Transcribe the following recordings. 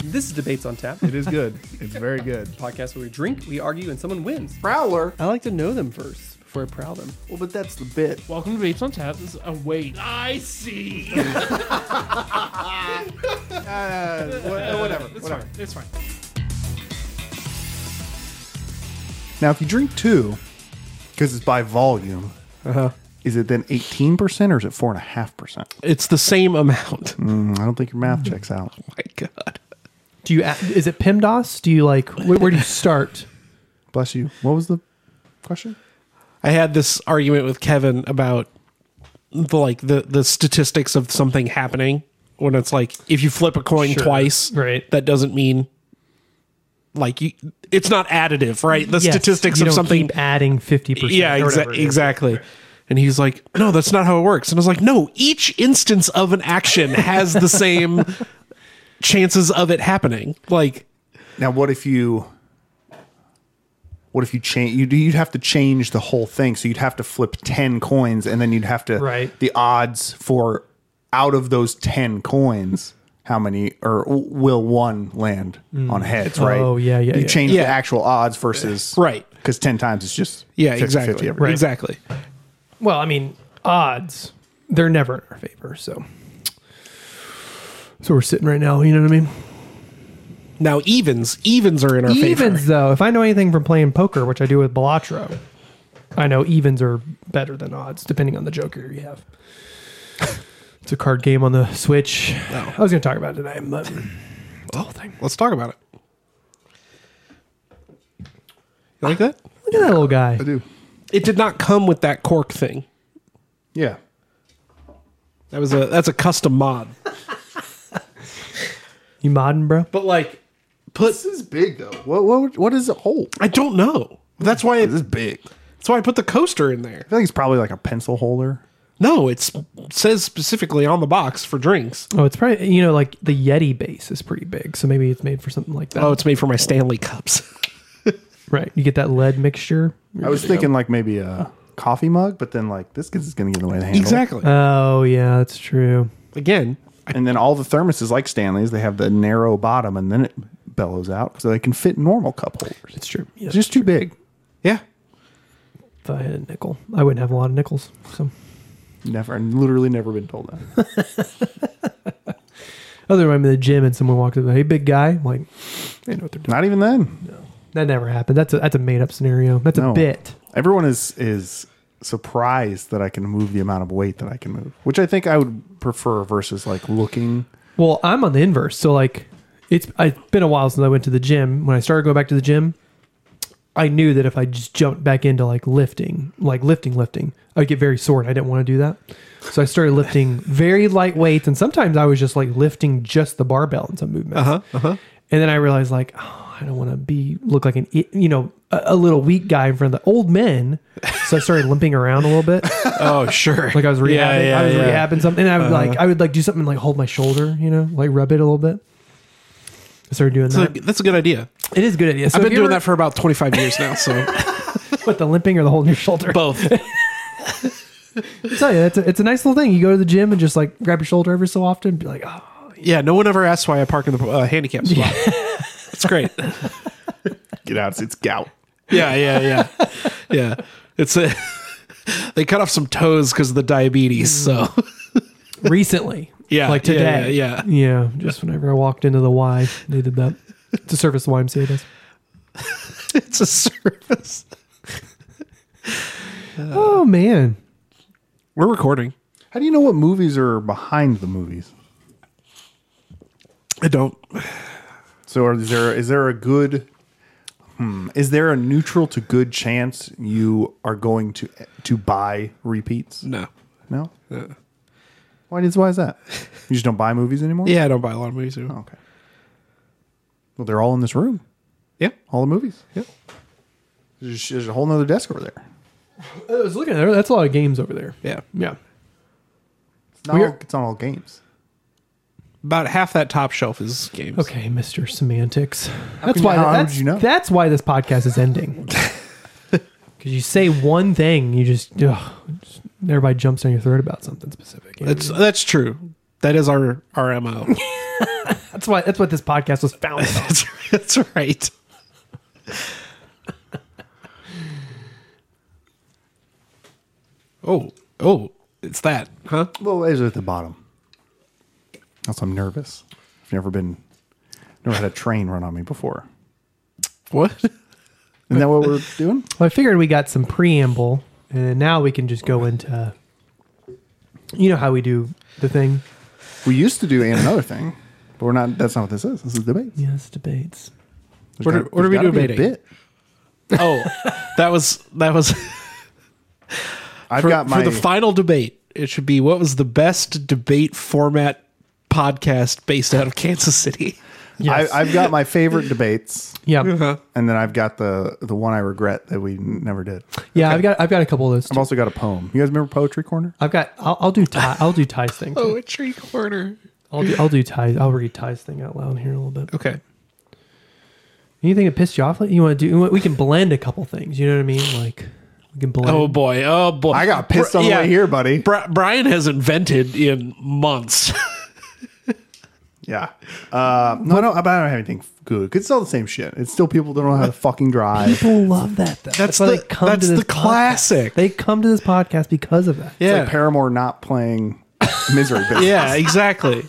This is Debates on Tap. It is good. It's very good. Podcast where we drink, we argue, and someone wins. Prowler. I like to know them first before I prowl them. Well, but that's the bit. Welcome to Debates on Tap. This is wait. I see. Whatever. It's fine. Now, if you drink two, because it's by volume, is it then 18% or is it 4.5%? It's the same amount. I don't think your math checks out. Oh my God. Do you? Is it PEMDAS? Do you like? Where do you start? Bless you. What was the question? I had this argument with Kevin about the statistics of something happening when it's like, if you flip a coin twice, right? That doesn't mean it's not additive, right? The Yes, statistics you of don't something keep adding 50%. Yeah, exactly. Right. And he's like, no, that's not how it works. And I was like, no, each instance of an action has the same chances of it happening. Like, now, what if you change? You'd have to change the whole thing. So you'd have to flip 10 coins, and then you'd have to the odds for out of those 10 coins, how many or will one land on heads? Right? Oh yeah. You change the actual odds versus because 10 times it's just 50, exactly 50 every exactly. Well, I mean, odds, they're never in our favor. So we're sitting right now. You know what I mean? Now evens are in our favor. Evens, though, if I know anything from playing poker, which I do with Balatro, I know evens are better than odds, depending on the joker you have. It's a card game on the Switch. I was going to talk about it today, but the whole thing. Let's talk about it. You like that? Look at that little guy. I do. It did not come with that cork thing. Yeah. That's a custom mod. You modding, bro? But This is big though. What does it hold? I don't know. That's why This is big. That's why I put the coaster in there. I think it's probably like a pencil holder. No, it says specifically on the box for drinks. Oh, it's probably, like the Yeti base is pretty big. So maybe it's made for something like that. Oh, it's made for my Stanley cups. Right. You get that lead mixture. I was thinking like maybe a coffee mug, but then this is going to get in the way of the handle. Exactly. Oh, yeah, that's true. Again. And then all the thermoses like Stanley's, they have the narrow bottom and then it bellows out so they can fit normal cup holders. It's true. Yeah, It's just too big. Yeah. If I had a nickel, I wouldn't have a lot of nickels. So Literally never been told that. other I'm in the gym and someone walks up, hey, big guy. I'm like, they know what they're doing. Not even then. No, that never happened. That's a made up scenario. That's a bit. Everyone is surprised that I can move the amount of weight that I can move, which I think I would prefer versus looking. Well, I'm on the inverse. So it's been a while since I went to the gym. When I started going back to the gym, I knew that if I just jumped back into lifting, I'd get very sore, and I didn't want to do that. So I started lifting very light weights, and sometimes I was just lifting just the barbell in some movements. And then I realized I don't want to look like a little weak guy in front of the old men. So I started limping around a little bit. Oh, sure. I was rehabbing. I was rehabbing something, and I would do something hold my shoulder, rub it a little bit. I started doing that. That's a good idea. It is a good idea. So I've been doing that for about 25 years now. So what, the limping or the holding your shoulder? Both. I tell you, it's a nice little thing. You go to the gym and just grab your shoulder every so often and be like, oh. Yeah, no one ever asks why I park in the handicap spot. It's great. Get out. It's gout. Yeah. It's they cut off some toes because of the diabetes. So recently. Yeah. Today. Yeah. Just whenever I walked into the Y, they did that. It's a service the YMCA does. It's a service. Oh, man. We're recording. How do you know what movies are behind the movies? I don't. So is there a good... Is there a neutral to good chance you are going to buy repeats? No. No? Why is that? You just don't buy movies anymore? Yeah, I don't buy a lot of movies anymore. Oh, okay. Well, they're all in this room. Yeah. All the movies. Yeah. There's a whole nother desk over there. I was looking at there. That's a lot of games over there. Yeah. Yeah. It's not all games. About half that top shelf is games. Okay, Mr. Semantics. How did you know? That's why this podcast is ending. Because you say one thing, you just everybody jumps on your throat about something specific. That's true. That is our MO. That's what this podcast was founded on. That's right. Oh, it's that, huh? Well, it's at the bottom. Also, I'm nervous. I've never had a train run on me before. What? Isn't that what we're doing? Well, I figured we got some preamble, and now we can just go into, you know how we do the thing. We used to do another thing, but we're not. That's not what this is. This is debate. Yes, debates. What are we debating? Bit. Oh, that was. I've for, got my for the final debate. It should be what was the best debate format podcast based out of Kansas City. Yes. I've got my favorite debates, Yeah, and then I've got the one I regret that we never did. yeah. I've got a couple of those. I've Too. also got a poem. You guys remember Poetry Corner? I'll do Ty's thing. Too. Poetry corner. I'll do Ty's. I'll read Ty's thing out loud here in a little bit. Okay. Anything that pissed you off? You want to do? We can blend a couple things. You know what I mean? Like we can blend. Oh boy. I got pissed on the way here, buddy. Brian has invented in months. Yeah. No, I don't have anything good. It's all the same shit. It's still people don't know how to fucking drive. People love that though. That's why the- they come that's to this the classic. podcast. They come to this podcast because of that. It's like Paramore not playing Misery Business. Yeah, exactly.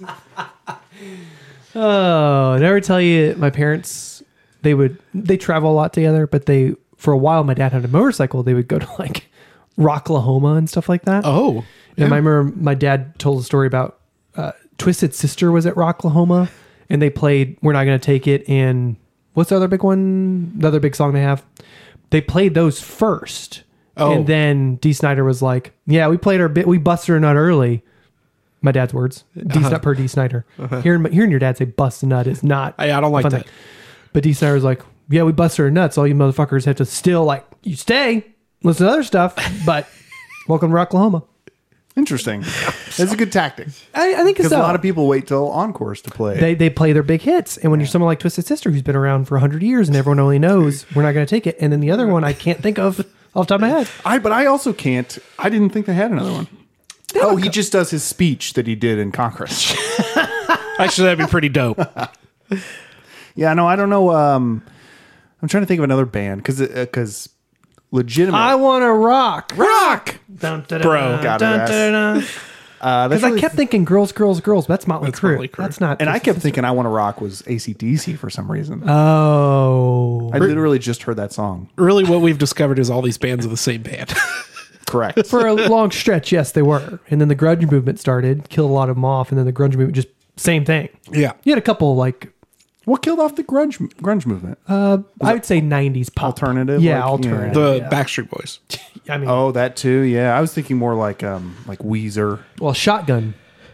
Oh, did I ever tell you my parents, they travel a lot together, but for a while, my dad had a motorcycle. They would go to like Rocklahoma and stuff like that. Oh. And I remember my dad told a story about Twisted Sister was at Rocklahoma and they played We're Not Gonna Take It. And what's the other big one? The other big song they have? They played those first. Oh. And then Dee Snider was like, yeah, we played our bit. We busted a nut early. My dad's words. Per Dee Snider. Hearing your dad say bust a nut is not. I don't like fun that. thing. But Dee Snider was like, yeah, we busted our nuts. All you motherfuckers have to still like, you stay, listen to other stuff, but welcome to Rocklahoma. Interesting. It's a good tactic. I think it's Because a lot of people wait till encores to play. They play their big hits. And when you're someone like Twisted Sister, who's been around for 100 years and everyone only knows We're Not Going to Take It. And then the other one I can't think of off the top of my head. But I also can't. I didn't think they had another one. Oh, he just does his speech that he did in Congress. Actually, that'd be pretty dope. Yeah, no, I don't know. I'm trying to think of another band because legitimate. I want to rock. Rock! Dun, dun, Bro, got it, Because I kept thinking girls. That's Motley Crue. Motley Crue. That's not. and I Twisted kept Sister. thinking I Want to Rock was AC/DC for some reason. Oh. I literally just heard that song. Really, what we've discovered is all these bands are the same band. Correct. For a long stretch, yes, they were. And then the grunge movement started, killed a lot of them off, and then the grunge movement just same thing. Yeah. You had a couple like What killed off the grunge movement? I would say 90s pop. Alternative? Yeah, Like, alternative. The yeah. Backstreet Boys. I mean, Oh, that too. Yeah, I was thinking more like Weezer. well, Shotgun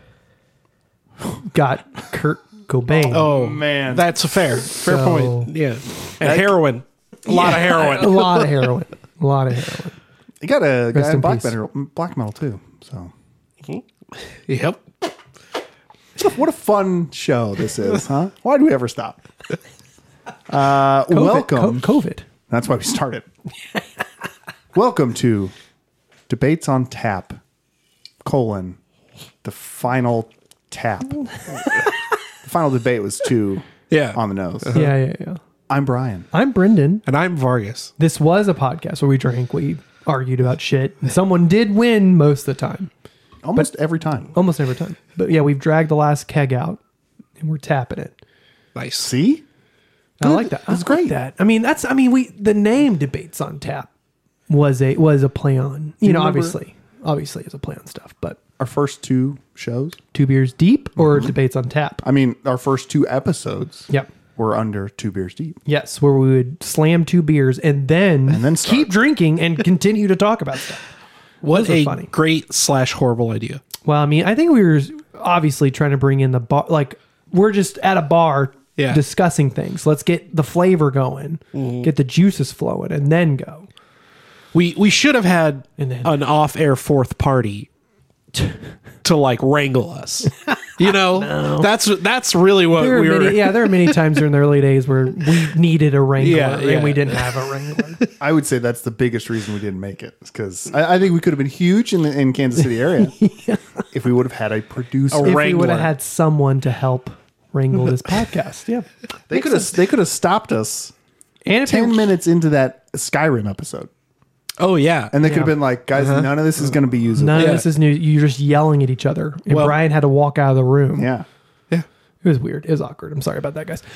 got Kurt Cobain. Oh, man. That's a fair So- point. Yeah. And heroin. A lot of A heroin. lot of heroin. A lot of heroin. You got a Rest guy in in black peace. metal too. So Yep. what a fun show this is, huh? Why do we ever stop? Welcome. COVID. That's why we started. Welcome to Debates on Tap, the final tap. The final debate was too Yeah. on the nose. Yeah. I'm Brian. I'm Brendan. And I'm Vargas. This was a podcast where we drank, we argued about shit. And someone did win most of the time. Almost every time. Almost every time. But yeah, we've dragged the last keg out and we're tapping it. Nice. See? I like that. That's I great. like that. I mean, the name Debates on Tap was a play on, you know, remember- obviously it's a play on stuff, but Our first two shows. 2 beers deep or Debates on Tap. I mean, our first two episodes Yep. were under 2 beers deep. Yes, where we would slam 2 beers and then start. keep drinking and continue to talk about stuff. What Those are a funny. great / horrible idea. Well, I mean, I think we were obviously trying to bring in the bar. Like, we're just at a bar Yeah. discussing things. Let's get the flavor going, get the juices flowing, and then go. We should have had And then- an off-air fourth party to like wrangle us. You know, that's really what There we were were. there were many times during the early days where we needed a wrangler Yeah. and we didn't have a wrangler. I would say that's the biggest reason we didn't make it. Because I think we could have been huge in Kansas City area if we would have had a producer. If we Wrangler. would have had someone to help wrangle this podcast. Yeah. They could have stopped us And if 10 minutes into that Skyrim episode. Oh yeah. And they could have been like, guys, none of this is going to be usable. none Yeah. of this is new. You're just yelling at each other. And Well- Brian had to walk out of the room. Yeah. It was weird. It was awkward. I'm sorry about that, guys.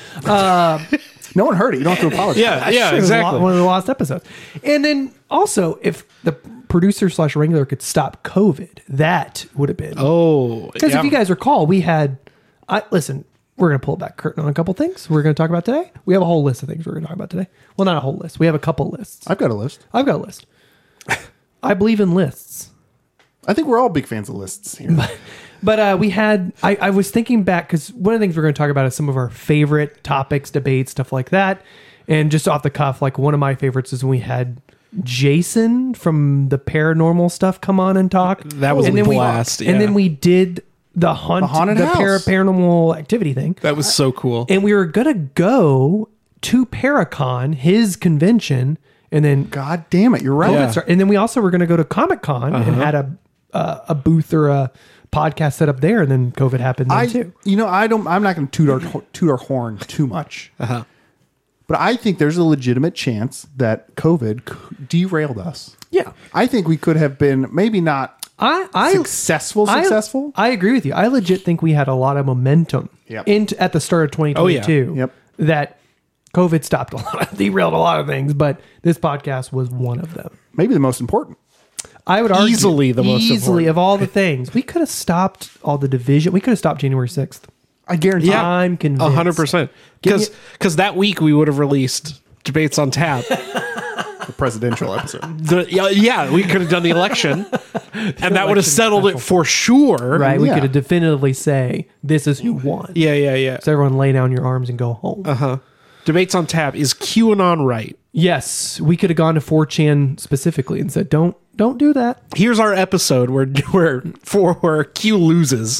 No one heard it. You don't have to apologize. Yeah, It was exactly. one of the lost episodes. And then also, if the producer / wrangler could stop COVID, that would have been. Oh, Because yeah. if you guys recall, we had. Listen, we're going to pull back curtain on a couple things we're going to talk about today. We have a whole list of things we're going to talk about today. Well, not a whole list. We have a couple lists. I've got a list. I've got a list. I believe in lists. I think we're all big fans of lists here. But we had, I was thinking back because one of the things we're going to talk about is some of our favorite topics, debates, stuff like that. And just off the cuff, like one of my favorites is when we had Jason from the paranormal stuff come on and talk. That was and a then blast, And then yeah. we did the haunted house. paranormal activity thing. That was so cool. And we were going to go to Paracon, his convention, and then God damn it. You're right. Yeah. and then we also were going to go to Comic-Con and had a booth or a podcast set up there, and then COVID happened then too. I'm not going to toot our horn too much. But I think there's a legitimate chance that COVID derailed us. Yeah. I think we could have been maybe not successful. I agree with you. I legit think we had a lot of momentum Yep. at the start of 2022. Yep. That COVID stopped derailed a lot of things, but this podcast was one of them. Maybe the most important. I would argue Easily the most important. of all the things. We could have stopped all the division. We could have stopped January 6th. I guarantee. Yeah. I'm convinced. 100%. Because that week we would have released Debates on Tap. The presidential episode. We could have done the election, and that would have settled it for sure. Right? We Yeah. could have definitively say this is who won. Yeah. So everyone lay down your arms and go home. Debates on Tap is QAnon right. Yes, we could have gone to 4chan specifically and said, "Don't do that." Here's our episode where Q loses.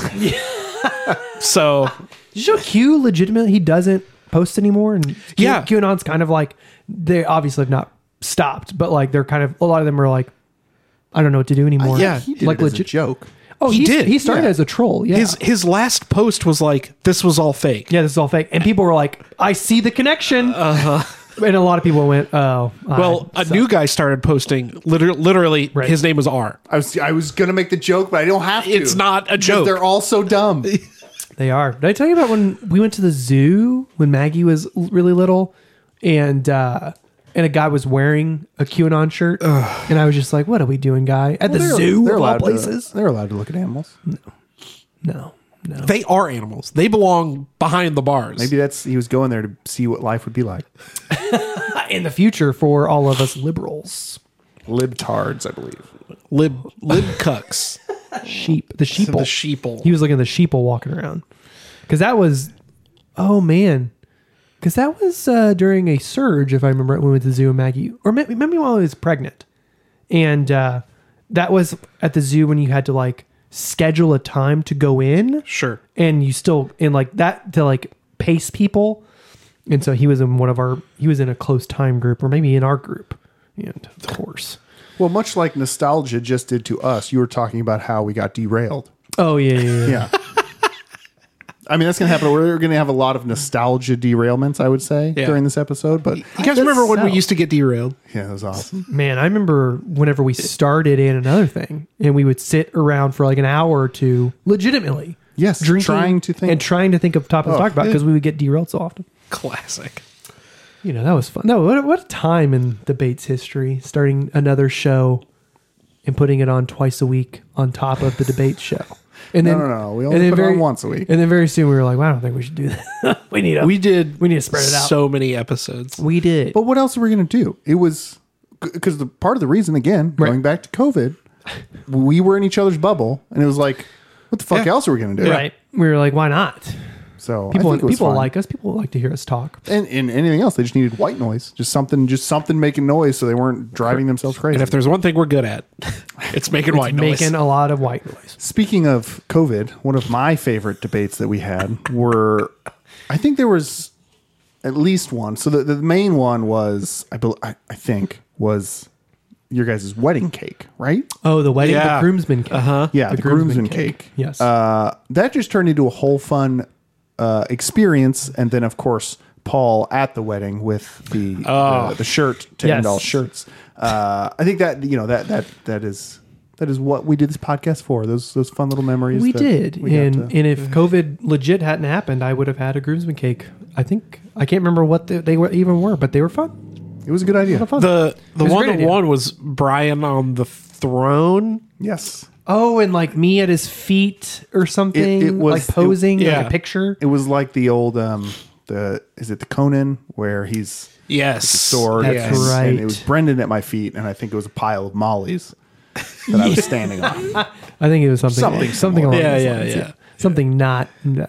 So Did you know Q legitimately he doesn't post anymore? And Yeah. QAnon's kind of like they obviously have not stopped, but like they're kind of a lot of them are like, I don't know what to do anymore. Yeah. He did like it as a legit joke. Oh, He did. He started Yeah. as a troll. Yeah. his last post was like, "This was all fake." Yeah, this is all fake. And people were like, I see the connection. And a lot of people went, oh. Well, a new guy started posting. Literally, Right. his name was R. I was gonna make the joke, but I don't have to. It's not a Because joke. They're all so dumb. They are. Did I tell you about when we went to the zoo when Maggie was really little and a guy was wearing a QAnon shirt? And I was just like, what are we doing, guy? At the zoo of all places? They're allowed to look at animals. No. They are animals. They belong behind the bars. Maybe he was going there to see what life would be like. In the future for all of us liberals. Libtards, I believe. lib cucks. Sheep. The sheeple. The sheeple. He was looking at the sheeple walking around. Because that was, oh man. Because that was during a surge, if I remember right, when we went to the zoo and Maggie, or maybe while I was pregnant. And that was at the zoo when you had to like schedule a time to go in. Sure. And you still, and like that to like pace people. And so he was in he was in a close time group or maybe in our group. And of course. Well, much like nostalgia just did to us, you were talking about how we got derailed. Oh, yeah. Yeah. I mean, that's going to happen. We're going to have a lot of nostalgia derailments, I would say, Yeah. during this episode. But You guys remember when we used to get derailed? yeah, that was awesome. Man, I remember whenever we started in another thing and we would sit around for like an hour or two, legitimately. Yes, trying to think. And trying to think of topics to talk about because we would get derailed so often. Classic. You know, that was fun. No, what a time in debates history, starting another show and putting it on twice a week on top of the debate show. And then, No. We only put it on once a week. And then very soon we were like, well, I don't think we should do that. we need We did. We need to spread it out. So many episodes. We did. But what else are we going to do? It was because the part of the reason, again, going back to COVID, we were in each other's bubble, and it was like, what the fuck else are we going to do? Right. We were like, why not? So People, I think it was people fun. like us. People like to hear us talk. and anything else, they just needed white noise, just something making noise, so they weren't driving themselves crazy. And if there's one thing we're good at, it's making white noise. Making a lot of white noise. Speaking of COVID, one of my favorite debates that we had were, I think there was at least one. So the main one was, I think, was your guys' wedding cake, right? Oh, the wedding, Yeah. the groomsman cake. Uh-huh. Yeah, the groomsman cake. Yes. That just turned into a whole fun experience, and then of course Paul at the wedding with the shirt to end all shirts. I think that that is what we did this podcast for. Those fun little memories. We did, and if COVID legit hadn't happened, I would have had a groomsman cake. I can't remember what they were, but they were fun. It was a good idea. Fun. The one that won was Brian on the throne. Yes. Oh, and like me at his feet or something, It was like posing, yeah. like a picture. It was like the old is it the Conan where he's Yes, with the sword? That's and, right. And it was Brendan at my feet, and I think it was a pile of mollies that I was standing on. I think it was something along Yeah, those yeah, lines. yeah. Something not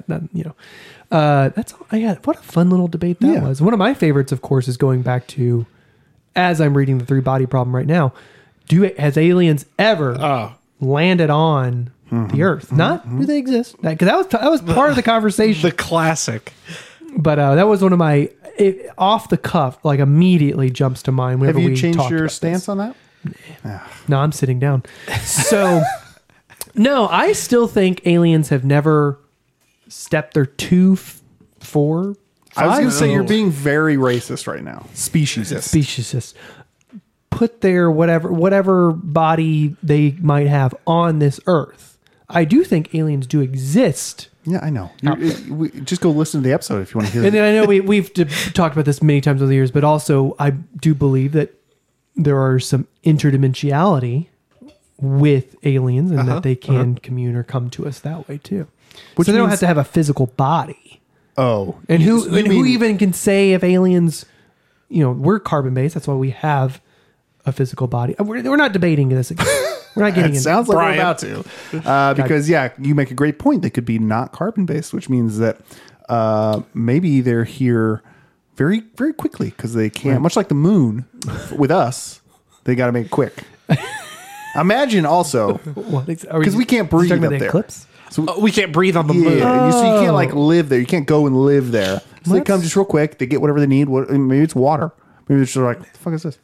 that's all I had. What a fun little debate that was. One of my favorites, of course, is going back to, as I'm reading the 3-body problem right now, has aliens ever landed on the Earth? Not do they exist? Because that was part of the conversation. the classic. But that was one of my off the cuff, like immediately jumps to mind whenever Have we you changed talked your about stance this. on that? No, I'm sitting down. So, no, I still think aliens have never stepped their 2, 4, 5. I was going to say you're being very racist right now. Speciesist. Put their whatever body they might have on this Earth. I do think aliens do exist. Yeah, I know. Just go listen to the episode if you want to hear And it. then I know we've talked about this many times over the years, but also I do believe that there are some interdimensionality with aliens and that they can commune or come to us that way too. Which so they don't means- have to have a physical body. Oh. And who mean- even can say if aliens, we're carbon based. That's why we have a physical body. We're not debating this again. We're not getting It into sounds like Brian. we're about to. Because, you make a great point. They could be not carbon-based, which means that maybe they're here very, very quickly because they can't. Much like the moon with us, they got to make it quick. Imagine also, because we can't breathe talking up about the there. eclipse? We can't breathe on the moon. Yeah, so you can't live there. You can't go and live there. So they What? come just real quick. They get whatever they need. Maybe it's water. Maybe it's just like, what the fuck is this?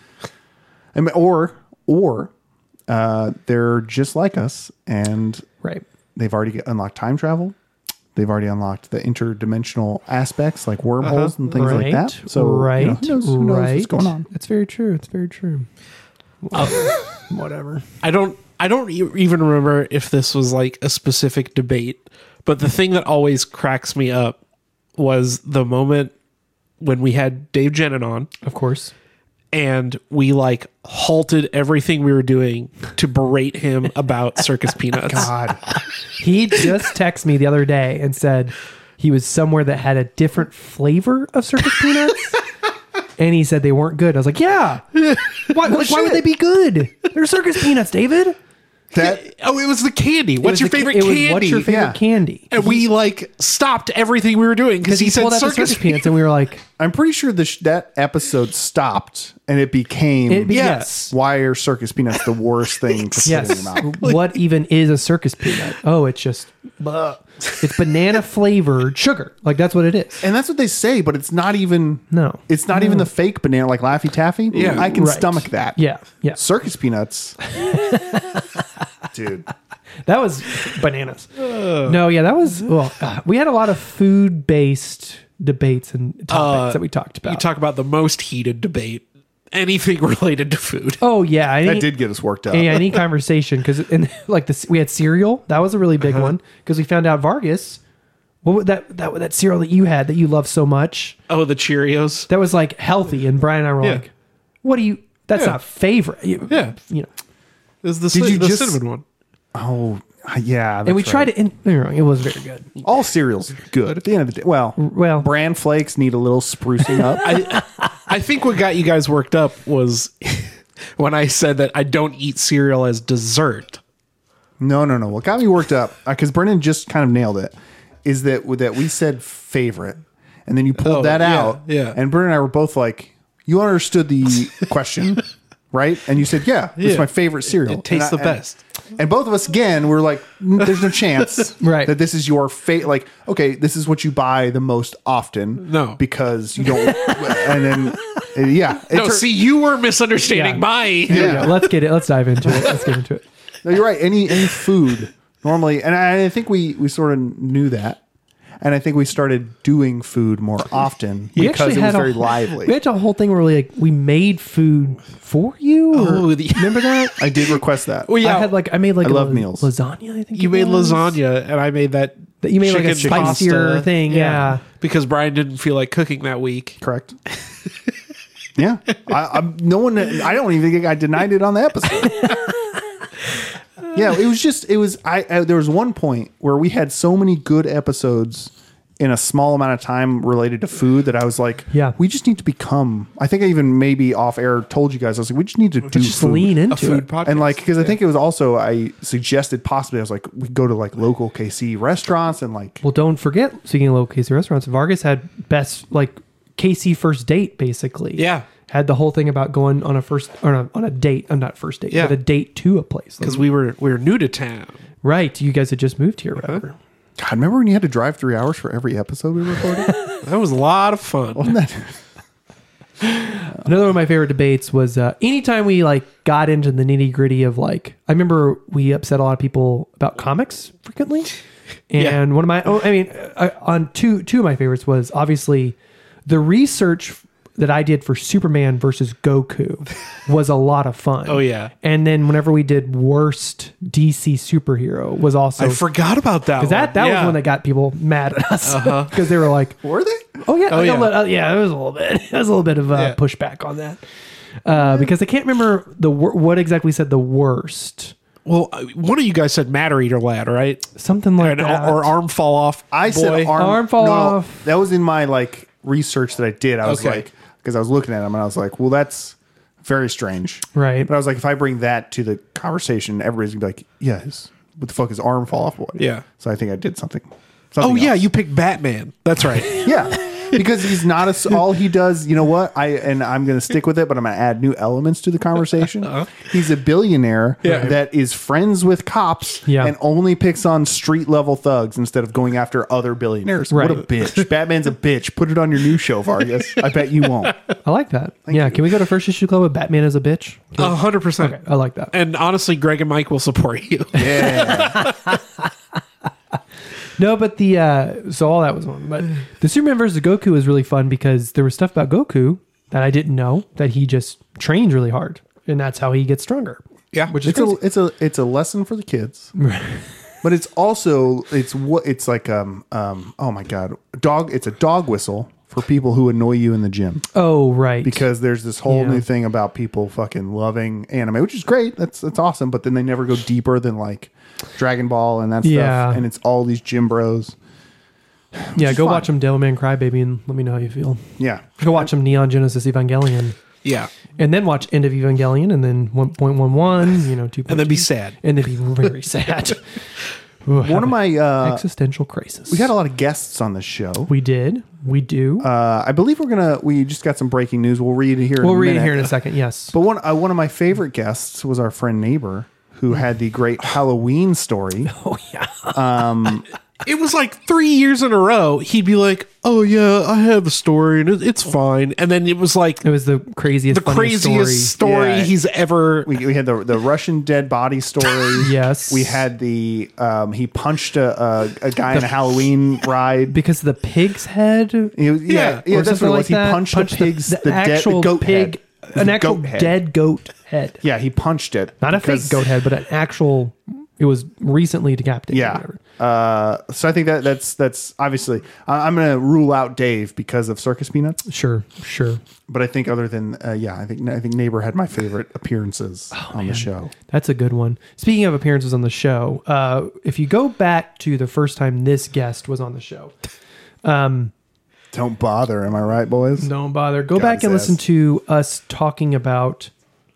Or they're just like us, and Right. they've already unlocked time travel. They've already unlocked the interdimensional aspects like wormholes and things like that. So right. who knows what's going on? It's very true. It's very true. Whatever. I don't even remember if this was like a specific debate, but the thing that always cracks me up was the moment when we had Dave Jenin on Of course. and we halted everything we were doing to berate him about circus peanuts. God, He just texted me the other day and said he was somewhere that had a different flavor of circus peanuts. And he said they weren't good. I was like, yeah. Why would they be good? They're circus peanuts, David. that Oh, it was the candy. What's your favorite It was, candy? what's your favorite Yeah. candy? And we stopped everything we were doing because he said pulled out the circus peanuts, and we were like, I'm pretty sure that episode stopped and it became. yes. Why are circus peanuts the worst thing to put in Yes. your mouth? What even is a circus peanut? Oh, it's just, it's banana flavored sugar. Like that's what it is. And that's what they say, but it's not even. No. It's not even the fake banana like Laffy Taffy. Yeah. I can Right. stomach that. Yeah. Yeah. Circus peanuts. Dude. That was bananas. No, yeah, that was, we had a lot of food based debates and topics that we talked about. You talk about the most heated debate. Anything related to food. Oh, yeah. That did get us worked up. Yeah, any conversation because we had cereal. That was a really big one because we found out Vargas. What was that cereal that you had that you love so much? Oh, the Cheerios. That was like healthy, and Brian and I were Yeah. like, "What do you? That's Yeah. not favorite." Yeah. you know. It was the you the just- cinnamon one. Oh, yeah. And we that's tried right. it. And don't get me wrong, it was very good. All cereals are good at the end of the day. Well, bran flakes need a little sprucing up. I think what got you guys worked up was when I said that I don't eat cereal as dessert. No. What got me worked up, because Brennan just kind of nailed it, is that we said favorite, and then you pulled that yeah, out. yeah. And Brennan and I were both like, you understood the question, right? And you said, yeah, it's Yeah. my favorite cereal. It tastes And the best. And both of us, again, were like, there's no chance Right. that this is your fate. Like, okay, this is what you buy the most often. No. Because you don't. And then, yeah. No, see, you were misunderstanding Yeah. my. Here we go. Let's get it. Let's dive into it. Let's get into it. No, you're right. Any food normally, and I think we sort of knew that. and I think we started doing food more often We because actually it was had very We lively. had a whole thing where we made food for you. Remember that? I did request that. Well, yeah, I made like I a love meals. lasagna. I think you it made was. lasagna, and I made that. That you made like a chicken spicier pasta. thing. Yeah. because Brian didn't feel like cooking that week. Correct. Yeah, I'm no one. I don't even think I denied it on the episode. Yeah, it was. There was one point where we had so many good episodes in a small amount of time related to food that I was like, Yeah. we just need to become. I think I even maybe off air told you guys I was like, we just need to do Just food. lean A into food it. podcast. And like, because I think it was also, I suggested possibly, I was like, we go to like local KC restaurants and like, Well, don't forget, speaking of local KC restaurants, Vargas had best like KC first date basically. Yeah. Had the whole thing about going on a first or on a date. I'm not first date, Yeah. but a date to a place. Because we were new to town. Right. You guys had just moved here, or whatever. God, remember when you had to drive 3 hours for every episode we recorded? That was a lot of fun. Wasn't that? Another one of my favorite debates was anytime we like got into the nitty gritty of like, I remember we upset a lot of people about comics frequently. And one of my, on two of my favorites was obviously the research that I did for Superman versus Goku was a lot of fun. Oh, yeah. And then whenever we did worst DC superhero was also I forgot about that. because that was one that got people mad at us because they were like, Were they? oh yeah, Oh, yeah. yeah, it was a little bit. It was a little bit of pushback on that because I can't remember what exactly said the worst. Well, one of you guys said Matter Eater Lad, right? Something like that. Or Arm Fall Off. I said Boy. arm fall no, off. That was in my like research that I did. I was Okay. like, because I was looking at them and I was like, well, that's very strange. Right. But I was like, if I bring that to the conversation, everybody's gonna be like, yes, what the fuck is arm fall off boy? Yeah. So I think I did something. Oh, yeah, else. you picked Batman. That's right. Yeah. Because he's not all he does, you know what? I'm going to stick with it, but I'm going to add new elements to the conversation. He's a billionaire that is friends with cops and only picks on street level thugs instead of going after other billionaires. Right. What a bitch. Batman's a bitch. Put it on your new show, Vargas. I bet you won't. I like that. Can we go to First Issue Club with Batman as a bitch? 100%. Okay, I like that. And honestly, Greg and Mike will support you. Yeah. No, but so all that was one. But the Superman versus Goku was really fun because there was stuff about Goku that I didn't know that he just trains really hard, and that's how he gets stronger. Yeah. Which is crazy. It's a lesson for the kids. But it's also it's like oh my god, it's a dog whistle for people who annoy you in the gym. Oh, right. Because there's this whole new thing about people fucking loving anime, which is great. That's awesome. But then they never go deeper than like Dragon Ball and that stuff. And it's all these gym bros. Yeah, go fun. watch some Devilman Crybaby and let me know how you feel. Yeah. Go watch some Neon Genesis Evangelion. Yeah. And then watch End of Evangelion and then 1.11, 2. And then be sad. And then be very sad. Ooh, One of my existential crisis. we got a lot of guests on this show. We did. We do. I believe we just got some breaking news. We'll read it here. We'll in a read it minute. here in a second. Yes. But one of my favorite guests was our friend Neighbor, who had the great Halloween story. Oh yeah. It was like 3 years in a row. He'd be like, "Oh yeah, I have a story, and it's fine." And then it was like It was the craziest, the funniest craziest story Yeah. he's ever. We had the Russian dead body story. Yes. We had the he punched a guy in a Halloween ride. because of the pig's head. He was- yeah, Or that's something what it was. like He that. punched the pig's the dead actual goat pig, head. an The actual goat head. dead goat head. Yeah, he punched it. Not a fake because- goat head, but an actual. It was recently decapitated. or Yeah. whatever. So I think that's obviously I'm going to rule out Dave because of Circus Peanuts. Sure. But I think other than I think Neighbor had my favorite appearances on the show. That's a good one. Speaking of appearances on the show, if you go back to the first time this guest was on the show, Don't bother, am I right, boys? don't bother. Go God's back and listen ass. to us talking about.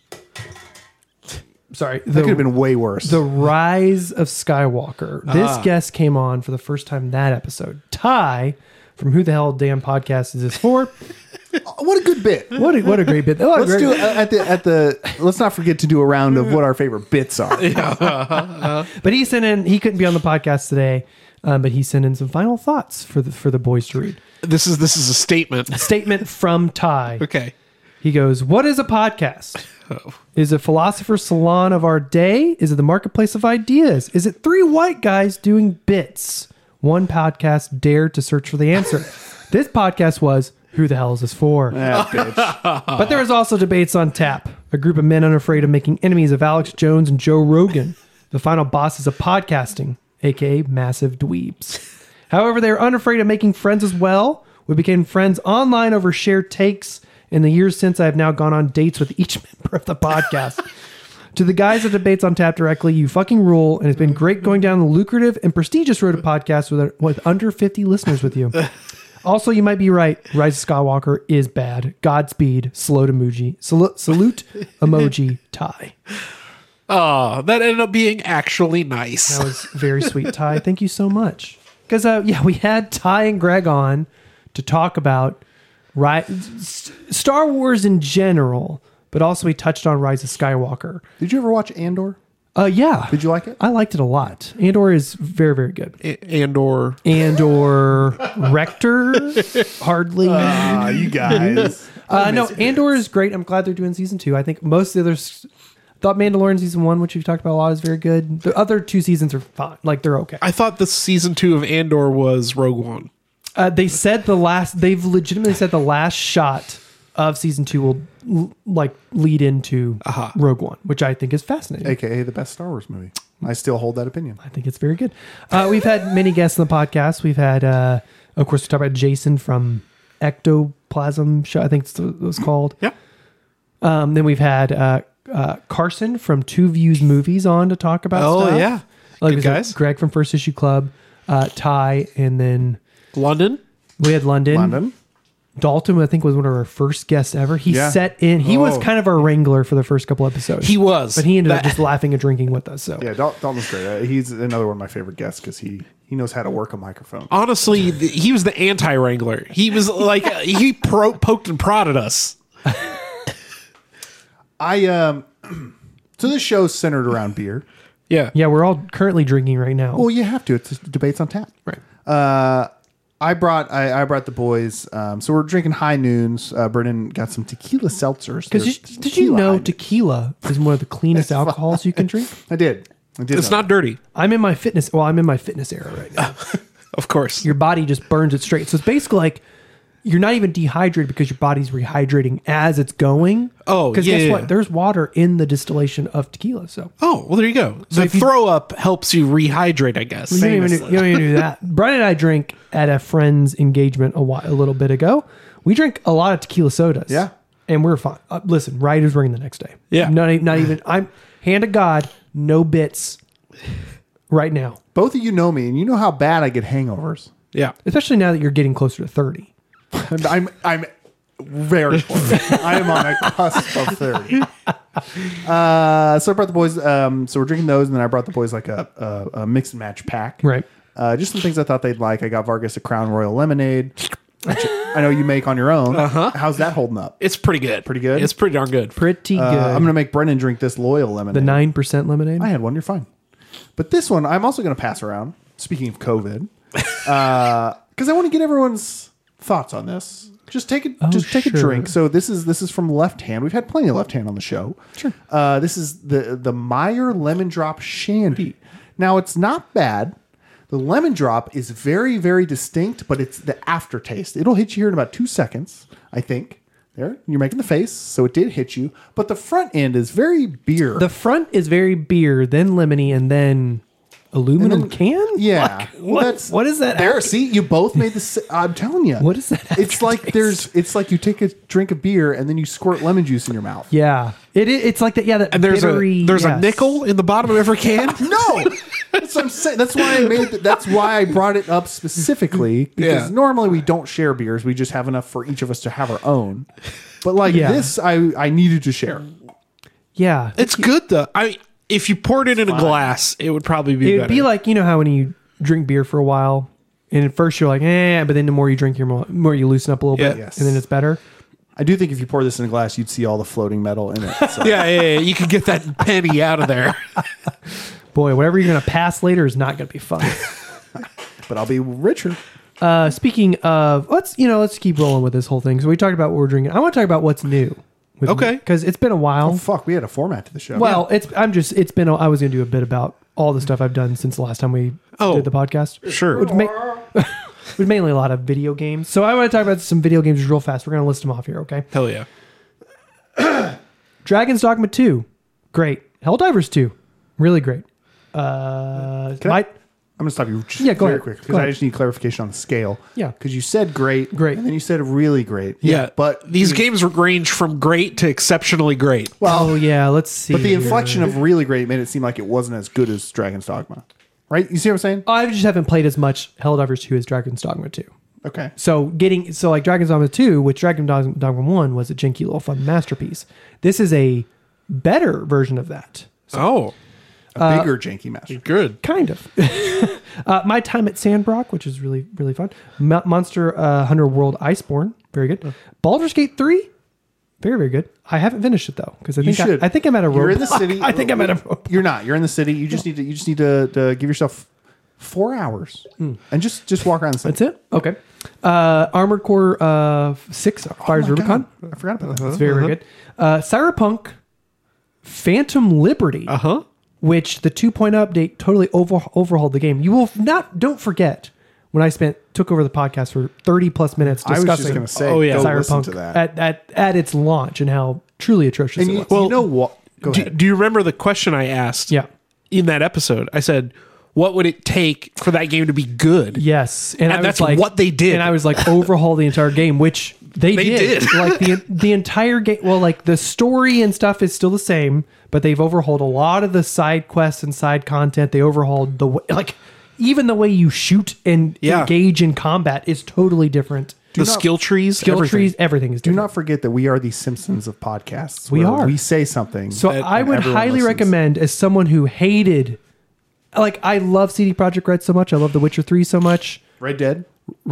Sorry, That could have been way worse. The Rise of Skywalker. This guest came on for the first time that episode. Ty from Who the Hell Damn Podcast Is This For? What a good bit. What a great bit. Oh, Let's do at the let's not forget to do a round of what our favorite bits are. But he sent in. He couldn't be on the podcast today, but he sent in some final thoughts for the boys to read. This is a statement. Statement from Ty. Okay. He goes, "What is a podcast? Is it philosopher's salon of our day? Is it the marketplace of ideas? Is it three white guys doing bits? One podcast dared to search for the answer. This podcast was, who the hell is this for? Yeah, bitch. But there was also Debates on Tap, a group of men unafraid of making enemies of Alex Jones and Joe Rogan, the final bosses of podcasting, aka massive dweebs. However, they are unafraid of making friends as well. We became friends online over shared takes. In the years since, I have now gone on dates with each member of the podcast. To the guys at Debates on Tap directly, you fucking rule, and it's been great going down the lucrative and prestigious road of podcasts with under 50 listeners with you. Also, you might be right. Rise of Skywalker is bad. Godspeed. Salute emoji. Salute emoji. Ty. Oh, that ended up being actually nice. That was very sweet, Ty. Thank you so much. Because we had Ty and Greg on to talk about Star Wars in general, but also we touched on Rise of Skywalker. Did you ever watch Andor? Yeah. Did you like it? I liked it a lot. Andor is very, very good. Andor Rector, hardly. You guys. No, Andor is great. I'm glad they're doing season 2. I think most of the others thought Mandalorian season 1, which we've talked about a lot, is very good. The other 2 seasons are fine. Like, they're okay. I thought the season 2 of Andor was Rogue One. They've legitimately said the last shot of season 2 will lead into Rogue One, which I think is fascinating. AKA the best Star Wars movie. I still hold that opinion. I think it's very good. We've had many guests on the podcast. We've had, of course, we talked about Jason from Ectoplasm Show, I think it's what it was called. Yeah. Then we've had Carson from Two Views Movies on to talk about stuff. Oh, yeah. Good guys. Greg from First Issue Club, Ty, and then London. we had London. Dalton, I think, was one of our first guests ever. He set in. He was kind of our wrangler for the first couple episodes. He was. But he ended up just laughing and drinking with us. So Yeah, Dalton's great. He's another one of my favorite guests because he knows how to work a microphone. Honestly, he was the anti-wrangler. He was like, he poked and prodded us. So this show's centered around beer. Yeah. yeah, we're all currently drinking right now. Well, you have to. It's Debates on Tap. Right. I brought the boys. So we're drinking High Noons. Brennan got some tequila seltzers. Because did you know tequila is one of the cleanest alcohols you can drink? I did. It's not dirty. I'm in my fitness era right now. Of course. Your body just burns it straight. So it's basically like you're not even dehydrated because your body's rehydrating as it's going. Oh, because yeah, guess yeah. what? There's water in the distillation of tequila. So Oh, well, there you go. So The if you- throw up helps you rehydrate, I guess. you don't even do that. Brian and I drank at a friend's engagement a little bit ago. We drink a lot of tequila sodas. Yeah. And we're fine. Listen, Ryder's ring the next day. Yeah. Not even. I'm hand to God, no bits right now. Both of you know me, and you know how bad I get hangovers. Yeah. Especially now that you're getting closer to 30. And I'm very close. I am on a cusp of 30. So I brought the boys. So we're drinking those, and then I brought the boys like a mix and match pack. Right. Just some things I thought they'd like. I got Vargas a Crown Royal Lemonade, which I know you make on your own. How's that holding up? It's pretty good. Pretty good? It's pretty darn good. Pretty good. I'm going to make Brennan drink this Loyal the Lemonade. 9% lemonade. I had one. You're fine. But this one, I'm also going to pass around. Speaking of COVID, because I want to get everyone's thoughts on this. Just take a sure. drink. So this is from Left Hand. We've had plenty of Left Hand on the show. Sure. This is the Meyer Lemon Drop Shandy. Now it's not bad. The lemon drop is very, very distinct, but it's the aftertaste. It'll hit you here in about 2 seconds, I think. There, you're making the face, so it did hit you. But the front end is very beer. The front is very beer, then lemony, and then aluminum can? Yeah. What is that? There, see, you both made the. I'm telling you. What is that It's like aftertaste? it's like you take a drink of beer and then you squirt lemon juice in your mouth. Yeah. It's like that. Yeah. That And there's bittery, a yes. nickel in the bottom of every can. No, that's what I'm saying. That's why I made. That's why I brought it up specifically because Yeah. normally we don't share beers. We just have enough for each of us to have our own. But like Yeah. this, I needed to share. Yeah. It's good though. If you poured it in a glass, it would probably be It better. would be like, you know how when you drink beer for a while, and at first you're like, but then the more you drink, the more you loosen up a little bit, Yes. and then it's better. I do think if you pour this in a glass, you'd see all the floating metal in it. So. yeah. You can get that penny out of there. Boy, whatever you're going to pass later is not going to be fun. But I'll be richer. Speaking of, let's keep rolling with this whole thing. So we talked about what we're drinking. I want to talk about what's new. Okay. Because it's been a while. Oh fuck, we had a format to the show. Well, I was going to do a bit about all the stuff I've done since the last time we did the podcast. Sure. With mainly a lot of video games. So I want to talk about some video games real fast. We're going to list them off here, okay? Hell yeah. Dragon's Dogma 2, great. Helldivers 2, really great. I'm going to stop you just go very ahead. quick Go because ahead. I just need clarification on the scale. Yeah. Because you said great, Great. and then you said really great. Yeah. But these games range from great to exceptionally great. Oh, yeah, let's see. But the here. inflection of really great made it seem like it wasn't as good as Dragon's Dogma. Right? You see what I'm saying? I just haven't played as much Helldivers 2 as Dragon's Dogma 2. Okay. So like Dragon's Dogma 2, which Dragon's Dogma 1 was a janky little fun masterpiece. This is a better version of that. Oh, A bigger janky master. good. Kind of. My Time at Sandrock, which is really, really fun. Monster Hunter World Iceborne, very good. Baldur's Gate 3, very, very good. I haven't finished it though, because I think I'm at a roadblock. You're in the city. I think I'm at a roadblock. You're not. You're in the city. You just need to give yourself 4 hours and just walk around the city. That's it? Okay. Armored Core 6, Fires Oh my Rubicon. God. I forgot about that. It's very, very good. Cyberpunk Phantom Liberty, which the 2.0 update totally overhauled the game. You will don't forget when I took over the podcast for 30 plus minutes I was just discussing going to say, Oh, yeah. go listen to Cyberpunk that. at its launch and how truly atrocious And it you, was. you know what? Go ahead. Do you remember the question I asked? Yeah. In that episode, I said, "What would it take for that game to be good?" Yes, And I was that's like, what they did. And I was like, overhaul the entire game, which they did. did. Like the entire game. Well, like the story and stuff is still the same, but they've overhauled a lot of the side quests and side content. They overhauled the way, like even the way you shoot and engage in combat is totally different. skill trees, everything. Everything is Do different. not forget that we are the Simpsons of podcasts. We where are. We say something. So I would everyone highly listens. recommend, as someone who hated, like I love CD Projekt Red so much. I love The Witcher 3 so much. Red Dead.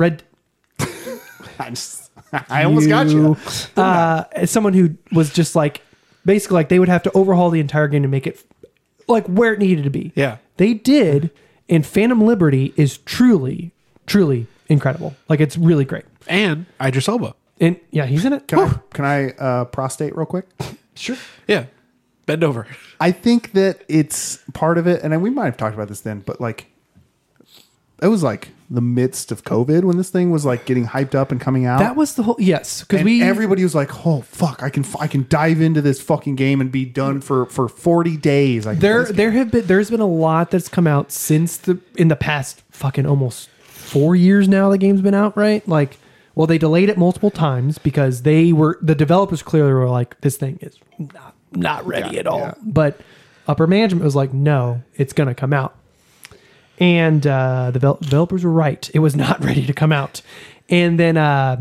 I almost got you. As someone who was just like, basically like they would have to overhaul the entire game to make it like where it needed to be. Yeah. They did. And Phantom Liberty is truly, truly incredible. Like it's really great. And Idris Elba. And yeah, he's in it. Can I prostate real quick? Sure. Yeah. Bend over. I think that it's part of it, and we might have talked about this then, but like it was like the midst of COVID when this thing was like getting hyped up and coming out. That was the whole, yes. Because everybody was like, "Oh fuck, I can dive into this fucking game and be done for 40 days." Like there's been a lot that's come out since in the past fucking almost 4 years now. The game's been out, right? Like, well, they delayed it multiple times because the developers clearly were like, this thing is not ready at all. Yeah. But upper management was like, no, it's gonna come out. And the developers were right. It was not ready to come out. And then,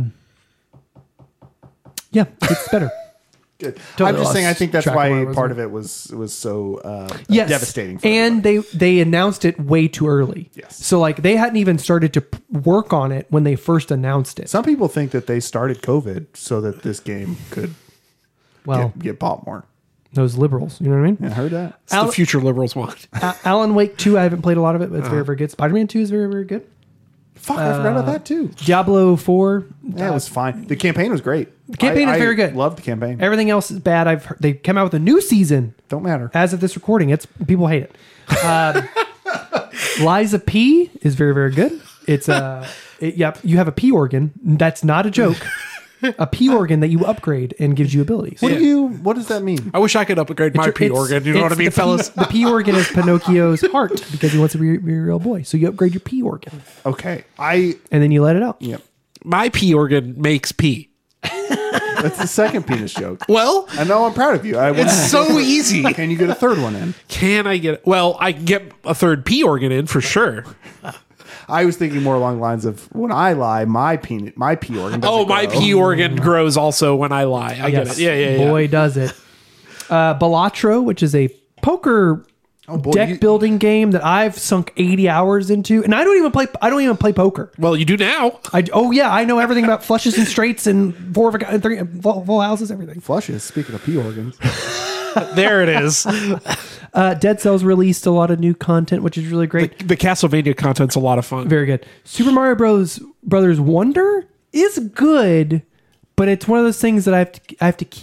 it's better. Good. Totally I'm just saying, I lost think that's track of where I why was part going. of it was so Yes. devastating. For And they announced it way too early. Yes. So like they hadn't even started to work on it when they first announced it. some people think that they started COVID so that this game could Well, get bought more. those liberals, you know what I mean? Yeah, I heard that. It's the future liberals want. Alan Wake 2, I haven't played a lot of it, but it's very, very good. Spider-Man 2 is very, very good. Fuck, I forgot about that too. Diablo 4, Yeah, it was fine. The campaign was great. The campaign is very good. Loved the campaign. everything else is bad. I've heard, they came out with a new season Don't matter. as of this recording. It's people hate it. Liza P is very, very good. It's you have a P organ. That's not a joke. A P organ that you upgrade and gives you abilities. What does that mean? I wish I could upgrade my P organ. You know what I mean, fellas? The P organ is Pinocchio's heart because he wants to be a real boy. So you upgrade your P organ Okay, and then you let it out. Yep. My P organ makes pee. That's the second penis joke. Well, I know. I'm proud of you. it's so easy. Can you get a third one in? Can I get? Well, I can get a third P organ in for sure. I was thinking more along the lines of when I lie, my P organ. doesn't My grow. P organ grows also when I lie. I get it. Yeah. Boy, does it. Balatro, which is a poker deck building game that I've sunk 80 hours into, and I don't even play poker. Well, you do now. I know everything about flushes and straights and three full houses, everything. Flushes. Speaking of P organs, There it is. Dead Cells released a lot of new content, which is really great. The Castlevania content's a lot of fun. Very good. Super Mario Brothers Wonder is good, but it's one of those things that I have to keep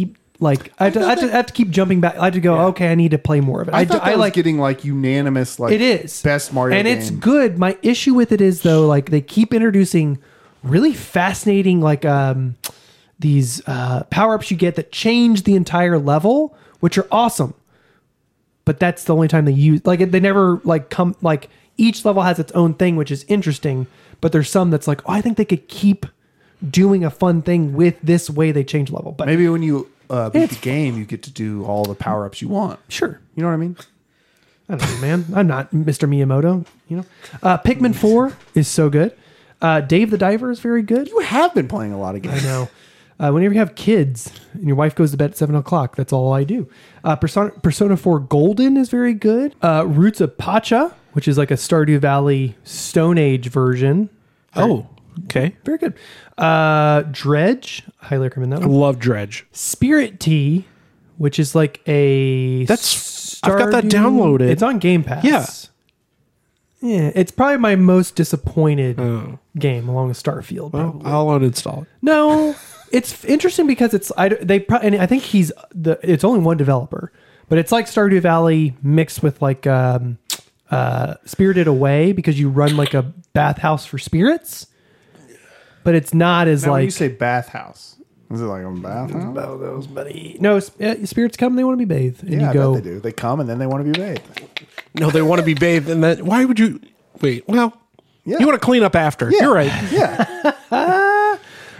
Like I have to keep jumping back. I have to go. Okay, I need to play more of it. I thought that was getting like unanimous. Like it is best Mario and game. it's good. My issue with it is though, like they keep introducing really fascinating like these power ups you get that change the entire level, which are awesome. But that's the only time they use they never like come like each level has its own thing, which is interesting. But there's some that's like, oh, I think they could keep doing a fun thing with this way they change level. But maybe when you beat the game, you get to do all the power ups you want. Sure, you know what I mean. I don't know, man. I'm not Mr. Miyamoto. You know, Pikmin 4 is so good. Dave the Diver is very good. You have been playing a lot of games. I know. Whenever you have kids and your wife goes to bed at 7 o'clock, that's all I do. Persona 4 Golden is very good. Roots of Pacha, which is like a Stardew Valley Stone Age version. Oh, okay. Very good. Dredge, highly recommend that I one. love Dredge. Spirit Tea, which is like a I've got that downloaded. It's on Game Pass. Yeah. Yeah, it's probably my most disappointed game along with Starfield. Well, I'll uninstall it. No, it's interesting because and I think it's only one developer, but it's like Stardew Valley mixed with like Spirited Away because you run like a bathhouse for spirits, but it's not as Now, like when you say bathhouse, is it like a bathhouse? those, buddy. No, spirits come, they want to be bathed, and Yeah, you go. I bet they do. They come and then they want to be bathed. No, they want to be bathed, and then why would you wait? Well, Yeah. you want to clean up after. Yeah. You're right. Yeah.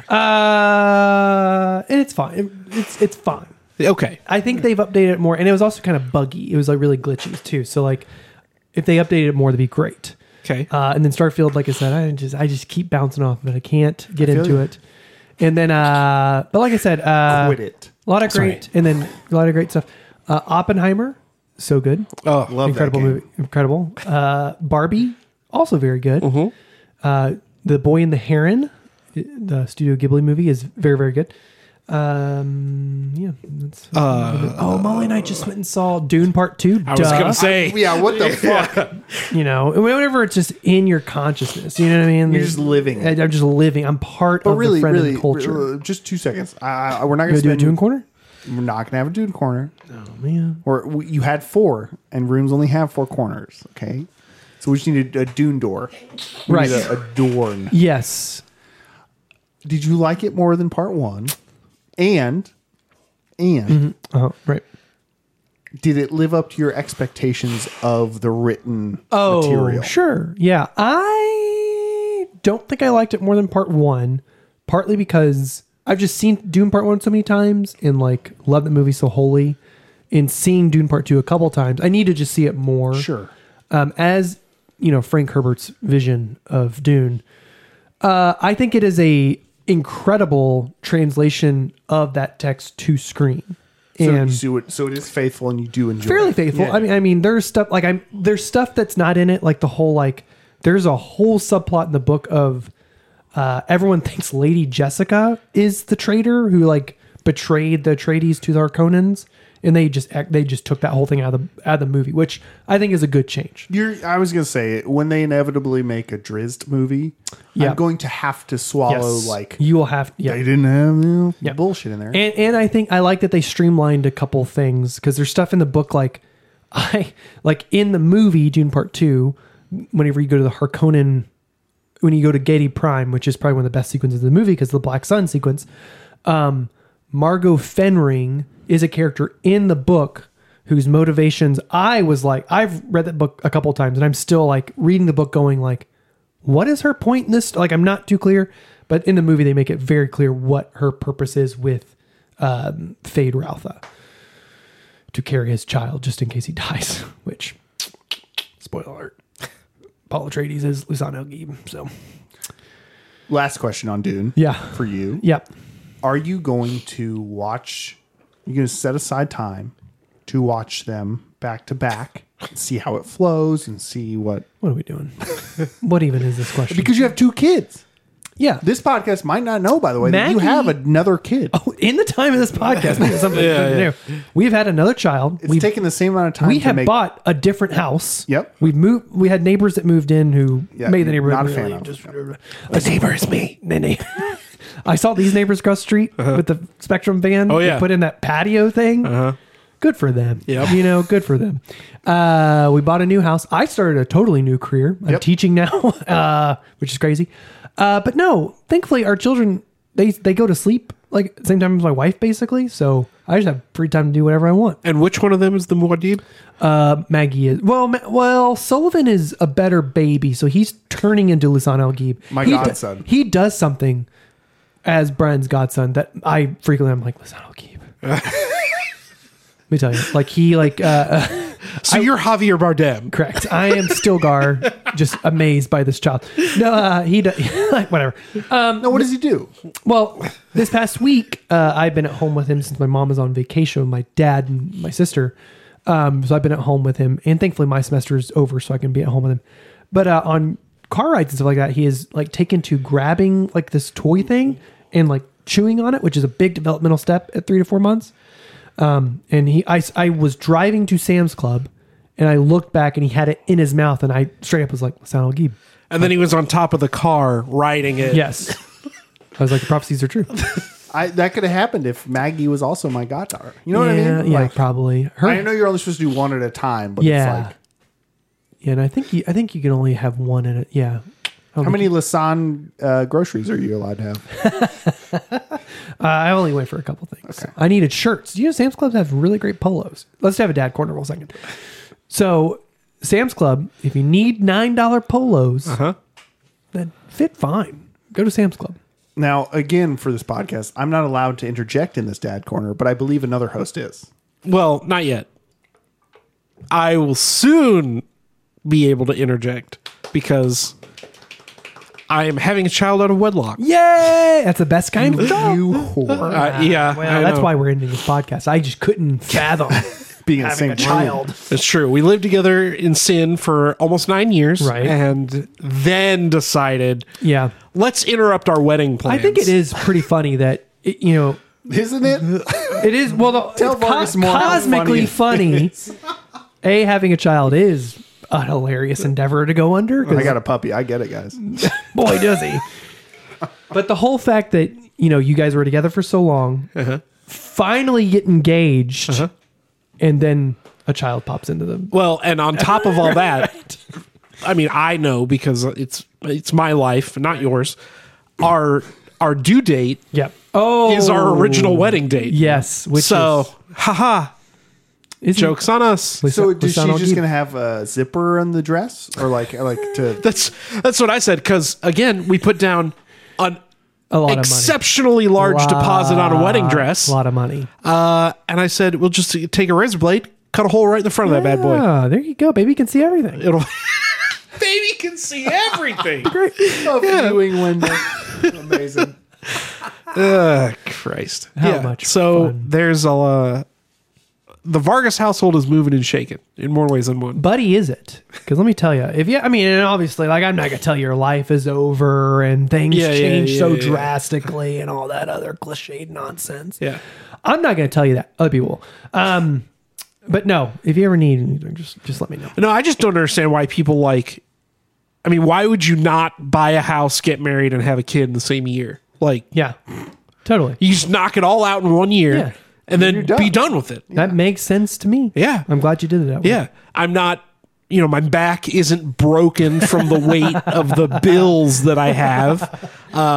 And it's fine. It's fine. Okay. I think they've updated it more, and it was also kind of buggy. It was like really glitchy too. So like, if they updated it more, that'd be great. Okay. And then Starfield, like I said, I just keep bouncing off, but I can't get feel into you. it. And then, but like I said, Quit it. a lot of great, and then a lot of great stuff. Oppenheimer, so good, Oh, Love incredible that game. movie, incredible. Barbie, also very good. Mm-hmm. The Boy and the Heron, the Studio Ghibli movie, is very very good. Yeah. That's, Molly and I just went and saw Dune Part 2. I was gonna say. Yeah, what the fuck? You know, whenever it's just in your consciousness, you know what I mean? You're just living. I'm just living. I'm part But of really, the friend really, culture. just 2 seconds. We're not You going to do a spend. Dune corner? We're not going to have a Dune corner. Oh man. Or you had 4, and rooms only have 4 corners. Okay, so we just need a Dune door. We Right. need a door. Yes. Did you like it more than Part 1? And Right. did it live up to your expectations of the written Oh, material? sure. Yeah. I don't think I liked it more than Part 1, partly because I've just seen Dune Part 1 so many times and like love the movie so wholly. In seeing Dune Part 2 a couple times, I need to just see it more. Sure. As you know, Frank Herbert's vision of Dune, I think it is a incredible translation of that text to screen. And So it is faithful, and you do enjoy fairly it. faithful. Yeah. I mean, there's stuff like there's stuff that's not in it, like the whole like there's a whole subplot in the book of everyone thinks Lady Jessica is the traitor who like betrayed the Atreides to the Harkonnens, and they just took that whole thing out of the movie, which I think is a good change. I was gonna say, when they inevitably make a Drizzt movie, Yeah. I'm going to have to swallow Yes. like You will have they didn't have Yeah. bullshit in there. And I think I like that they streamlined a couple things because there's stuff in the book like in the movie Dune Part 2, whenever you go to the Harkonnen, when you go to Gedi Prime, which is probably one of the best sequences of the movie because of the Black Sun sequence, Margot Fenring is a character in the book whose motivations I was like, I've read that book a couple of times and I'm still like reading the book going like, what is her point in this? Like, I'm not too clear, but in the movie, they make it very clear what her purpose is with Fade Routha to carry his child just in case he dies, which, spoiler alert, Paul Atreides is Lisan El-Gaib. So, Last question on Dune. yeah. For you. Yeah. Are you going to watch, you're going to set aside time to watch them back to back, see how it flows and see what. What are we doing? What even is this question? Because you have 2 kids. yeah. This podcast might not know, by the way, that you Maggie- have another kid. In the time of this podcast, we have something to do. We've had another child. It's taken the same amount of time We to have make. bought a different house. Yep. We've moved. We had neighbors that moved in who Yeah, made the neighborhood. not a fan really of. just, the neighbor is me. I saw these neighbors across the street with the Spectrum van. Oh, yeah. They put in that patio thing. Good for them. Yep. Good for them. We bought a new house. I started a totally new career. I'm teaching now, which is crazy. But no, thankfully our children, they go to sleep like at the same time as my wife, basically. So I just have free time to do whatever I want. And which one of them is the Muad'Dib? Maggie is well. Sullivan is a better baby, so he's turning into Lisan al-Gib. My godson. He does something as Brian's godson that I frequently I'm like Lisan al-Gib. Let me tell you, So you're Javier Bardem. correct. I am Stilgar, just amazed by this child. No, he does like whatever. No, what does he do? Well, this past week, I've been at home with him since my mom was on vacation with my dad and my sister. So I've been at home with him, and thankfully my semester is over, so I can be at home with him. But on car rides and stuff like that, he is like taken to grabbing like this toy thing and like chewing on it, which is a big developmental step at 3 to 4 months. And I was driving to Sam's Club, and I looked back, and he had it in his mouth, and I straight up was like, "Lisan al-Gib." And then he was on top of the car riding it. Yes. I was like, the prophecies are true. That could have happened if Maggie was also my goddaughter. You know what I mean? Yeah, Like, probably. I know you're only supposed to do one at a time, but Yeah. it's like, Yeah, and I think you can only have one in it. Yeah. how many Lasan groceries are you allowed to have? I only went for a couple things. Okay. I needed shirts. You know, Sam's Club have really great polos. Let's have a dad corner real second. So, Sam's Club, if you need $9 polos that fit fine, go to Sam's Club. Now, again, for this podcast, I'm not allowed to interject in this dad corner, but I believe another host is. Well, not yet. I will soon be able to interject because I am having a child out of wedlock. Yay! That's the best kind of dog. You whore. Yeah, Well, that's why we're ending this podcast. I just couldn't fathom Being in the having same a child. It's true. We lived together in sin for almost 9 years, Right. And then decided, Yeah. let's interrupt our wedding plans. I think it is pretty funny that, Isn't it? it is, well, Tell it's Vargas more how cosmically funny. Having a child is a hilarious endeavor to go under. 'Cause I got a puppy. I get it, guys. boy, does he. But the whole fact that, you guys were together for so long, finally get engaged, and then a child pops into them. Well, and on top of all that, I mean, I know because it's my life, not yours. Our due date Yep. Oh, is our original wedding date. Yes. Which So, haha, is jokes on us. So is she Lisan al-Gib. just going to have a zipper on the dress? Or like to... That's what I said because again, we put down an a lot exceptionally large deposit on a wedding dress, A lot of money. and I said we'll just take a razor blade, cut a hole right in the front of that bad boy. Ah, there you go. Baby can see everything. It'll baby can see everything. a viewing window. Amazing. Christ. How much So fun. there's the Vargas household is moving and shaking in more ways than one. Buddy, is it? Because let me tell you, and obviously, like, I'm not gonna tell you your life is over and things change so drastically and all that other cliched nonsense. Yeah. I'm not gonna tell you that. Other people will. But no, if you ever need anything, just let me know. No, I just don't understand why people why would you not buy a house, get married, and have a kid in the same year? Like, Yeah, totally. you just knock it all out in 1 year Yeah. and then you're done. be done with it. That makes sense to me. Yeah. I'm glad you did it that way. Yeah. I'm not, my back isn't broken from the weight of the bills that I have.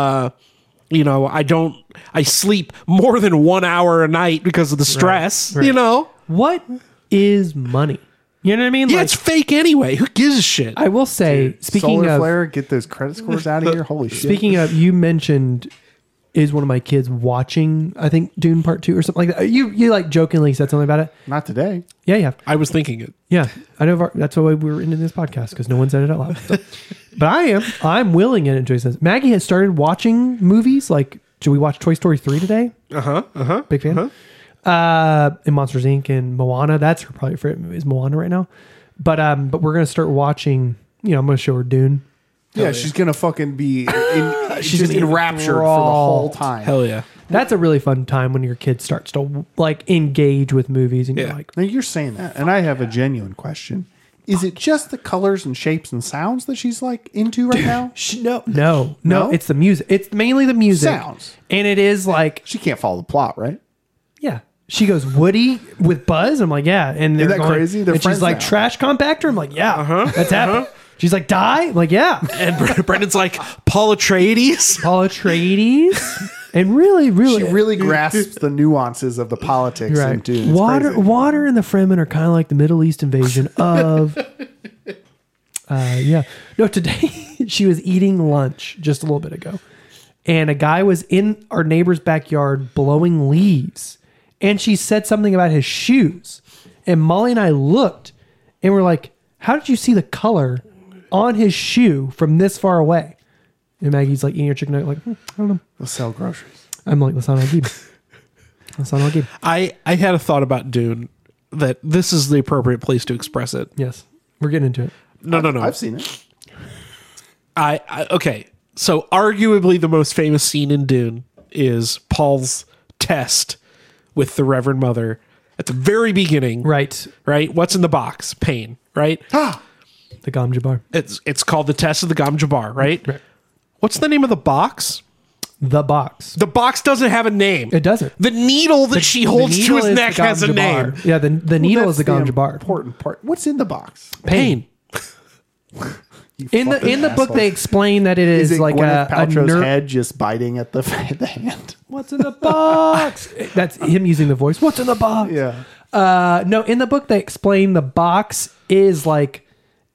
I sleep more than 1 hour a night because of the stress, Right. Yeah, What is money? You know what I mean? it's fake anyway. Who gives a shit? I will say, speaking Solar of flare, get those credit scores out of here. Holy shit. Speaking of, you mentioned, is one of my kids watching, I think, Dune Part 2 or something like that. You like jokingly said something about it. Not today. Yeah, yeah. I was thinking it. Yeah. I know that's why we were into this podcast, because no one said it out loud. So. But I'm willing and enjoy this. Maggie has started watching movies. Like, should we watch Toy Story 3 today? Big fan. And Monsters Inc. and Moana. That's her probably favorite movie is Moana right now. But we're going to start watching, I'm going to show her Dune. Yeah, she's going to fucking be she's just gonna be enraptured for the whole enthralled. time. Hell yeah. That's a really fun time when your kid starts to like engage with movies and you're Yeah. like, Now you're saying that, and I have a genuine question. Is it just the colors and shapes and sounds that she's like into right now? No. It's the music. It's mainly the music. Sounds. And it is like, She can't follow the plot, right? yeah. She goes Woody with Buzz. I'm like, yeah. And they're Isn't that going, crazy? They're and she's friends like now. trash compactor. I'm like, yeah, that's happening. She's like, die. I'm like, yeah. And Brendan's like, Paul Atreides. Paul Atreides. And really, She really grasps the nuances of the politics in Dune. It's crazy. Water and the Fremen are kind of like the Middle East invasion of. Yeah. No, today she was eating lunch just a little bit ago, and a guy was in our neighbor's backyard blowing leaves, and she said something about his shoes, and Molly and I looked, and we're like, "How did you see the color on his shoe from this far away?" And Maggie's like eating her chicken nugget, like, I don't know. They'll sell groceries. I'm like, Lasan al-Gib. Lasan al-Gib. I had a thought about Dune that this is the appropriate place to express it. Yes. We're getting into it. No. I've seen it. Okay. So arguably the most famous scene in Dune is Paul's test with the Reverend Mother at the very beginning. Right. Right? What's in the box? Pain, right? The Gom Jabbar. It's called the test of the Gom Jabbar, right? Right. What's the name of the box? The box. The box doesn't have a name. It doesn't. The needle that she holds to needle his is neck the Gom has a Jabbar. name. Yeah, the needle That's is the Gom the Jabbar. important part. What's in the box? Pain. You In fucking the book, asshole. they explain that it Is is it like Gwyneth a Paltrow's ner- head just biting at the hand? What's in the box? That's him using the voice. What's in the box? Yeah. No, in the book, they explain the box is like